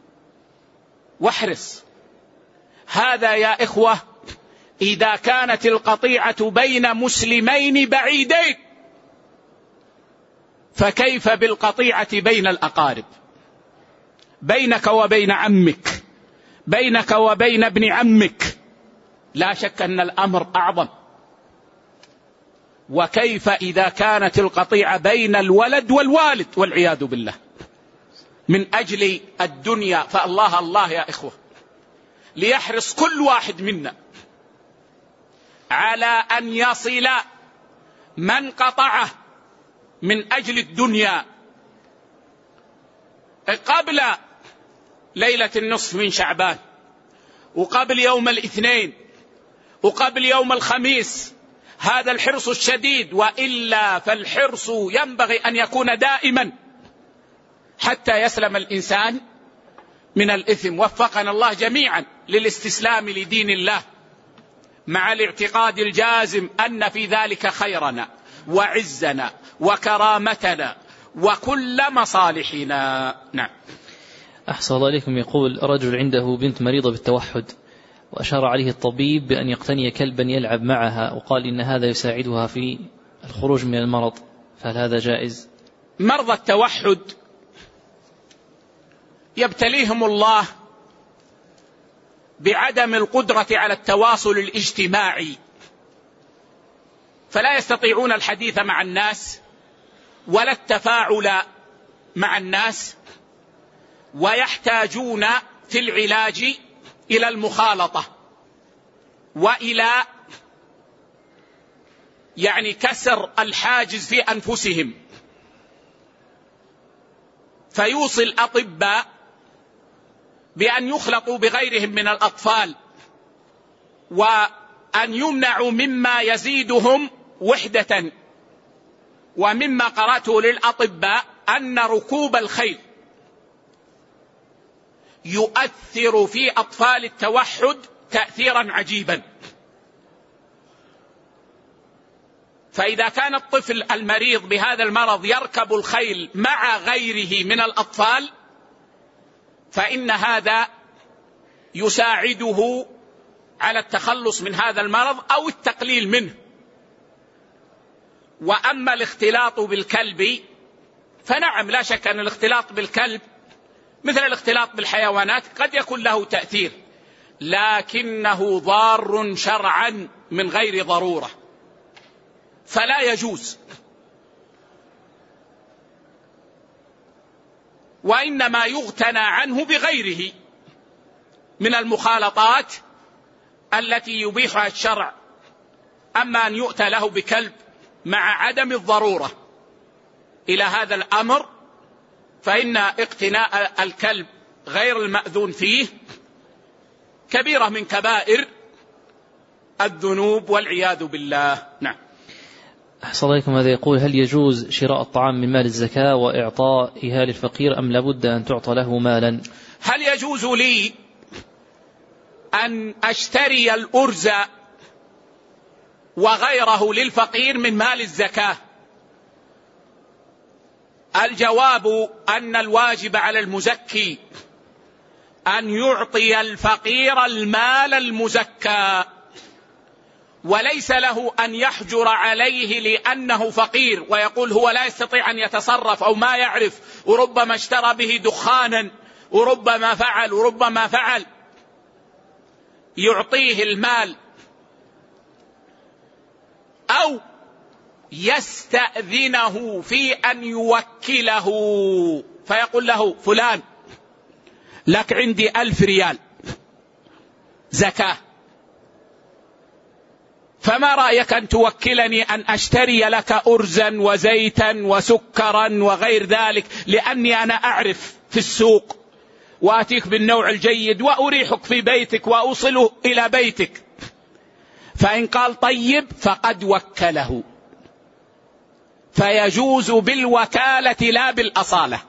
واحرص. هذا يا إخوة إذا كانت القطيعة بين مسلمين بعيدين، فكيف بالقطيعة بين الأقارب؟ بينك وبين عمك، بينك وبين ابن عمك، لا شك أن الأمر أعظم. وكيف إذا كانت القطيعة بين الولد والوالد والعياذ بالله من أجل الدنيا؟ فالله الله يا إخوة ليحرص كل واحد منا على أن يصل من قطعه من أجل الدنيا قبل ليلة النصف من شعبان، وقبل يوم الاثنين، وقبل يوم الخميس. هذا الحرص الشديد، وإلا فالحرص ينبغي أن يكون دائما حتى يسلم الإنسان من الإثم. وفقنا الله جميعا للاستسلام لدين الله مع الاعتقاد الجازم أن في ذلك خيرنا وعزنا وكرامتنا وكل مصالحنا. نعم. أحسن الله إليكم. يقول رجل عنده بنت مريضة بالتوحد، وأشار عليه الطبيب بأن يقتني كلبا يلعب معها، وقال إن هذا يساعدها في الخروج من المرض، فهل هذا جائز؟ مرضى التوحد يبتليهم الله بعدم القدرة على التواصل الاجتماعي، فلا يستطيعون الحديث مع الناس ولا التفاعل مع الناس، ويحتاجون في العلاج إلى المخالطة وإلى يعني كسر الحاجز في أنفسهم. فيوصي الأطباء بأن يخلطوا بغيرهم من الأطفال، وأن يمنعوا مما يزيدهم وحدة. ومما قرأته للأطباء أن ركوب الخيل يؤثر في أطفال التوحد تأثيرا عجيبا. فإذا كان الطفل المريض بهذا المرض يركب الخيل مع غيره من الأطفال، فإن هذا يساعده على التخلص من هذا المرض أو التقليل منه. وأما الاختلاط بالكلب فنعم، لا شك أن الاختلاط بالكلب مثل الاختلاط بالحيوانات قد يكون له تأثير، لكنه ضار شرعا من غير ضرورة، فلا يجوز. وإنما يغتنى عنه بغيره. من المخالطات التي يبيحها الشرع. أما أن يؤتى له بكلب مع عدم الضرورة إلى هذا الأمر، فإن اقتناء الكلب غير المأذون فيه كبيرة من كبائر الذنوب والعياذ بالله. نعم. أحسن عليكم. هذا يقول: هل يجوز شراء الطعام من مال الزكاة وإعطائها للفقير أم لابد أن تعطى له مالا؟ هل يجوز لي أن أشتري الأرز وغيره للفقير من مال الزكاة؟ الجواب أن الواجب على المزكي أن يعطي الفقير المال المزكى، وليس له أن يحجر عليه لأنه فقير ويقول هو لا يستطيع أن يتصرف أو ما يعرف، وربما اشترى به دخانا وربما فعل وربما فعل. يعطيه المال أو يستأذنه في أن يوكله، فيقول له: فلان لك عندي ألف ريال زكاة، فما رأيك أن توكلني أن أشتري لك أرزا وزيتا وسكرا وغير ذلك، لأني أنا أعرف في السوق وأتيك بالنوع الجيد وأريحك في بيتك وأوصله إلى بيتك. فإن قال طيب فقد وكله، فيجوز بالوكالة لا بالأصالة.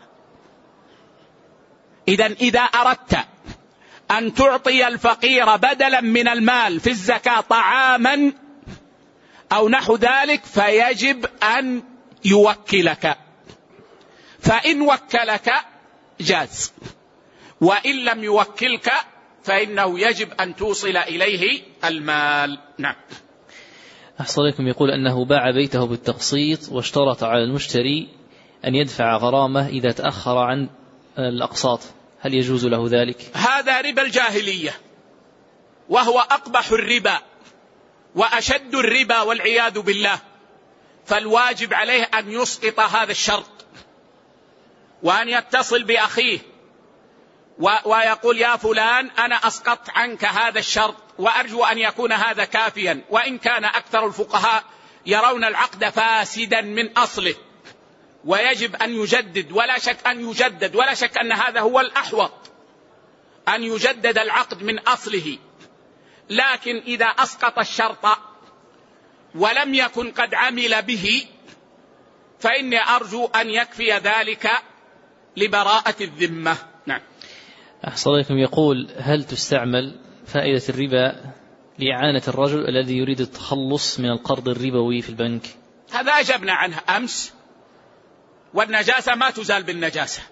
إذن إذا أردت أن تعطي الفقير بدلا من المال في الزكاة طعاما أو نحو ذلك فيجب أن يوكلك، فإن وكلك جاز، وإن لم يوكلك فإنه يجب أن توصل إليه المال. نعم. أحسن عليكم. يقول أنه باع بيته بالتقسيط واشترط على المشتري أن يدفع غرامة إذا تأخر عن الأقساط، هل يجوز له ذلك؟ هذا ربا الجاهلية، وهو أقبح الربا وأشد الربا والعياذ بالله. فالواجب عليه أن يسقط هذا الشرط، وأن يتصل بأخيه ويقول: يا فلان أنا أسقطت عنك هذا الشرط وأرجو أن يكون هذا كافيا. وإن كان أكثر الفقهاء يرون العقد فاسدا من أصله ويجب أن يجدد، ولا شك أن يجدد، ولا شك أن هذا هو الأحوط، أن يجدد العقد من أصله. لكن إذا أسقط الشرط ولم يكن قد عمل به فإني أرجو أن يكفي ذلك لبراءة الذمة. نعم. أحسن عليكم. يقول: هل تستعمل فائدة الربا لإعانة الرجل الذي يريد التخلص من القرض الربوي في البنك؟ هذا أجبنا عنه أمس، والنجاسة ما تزال بالنجاسة.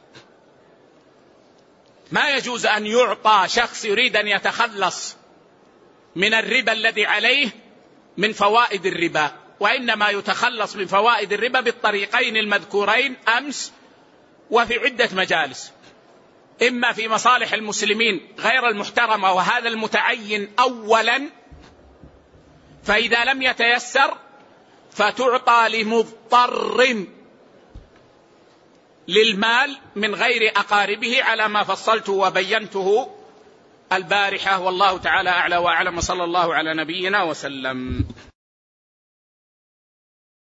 ما يجوز أن يعطى شخص يريد أن يتخلص من الربا الذي عليه من فوائد الربا، وإنما يتخلص من فوائد الربا بالطريقين المذكورين أمس وفي عدة مجالس، إما في مصالح المسلمين غير المحترمة وهذا المتعين أولا، فإذا لم يتيسر فتعطى لمضطر للمال من غير أقاربه على ما فصلته وبينته البارحة، والله تعالى أعلى وأعلم، صلى الله على نبينا وسلم.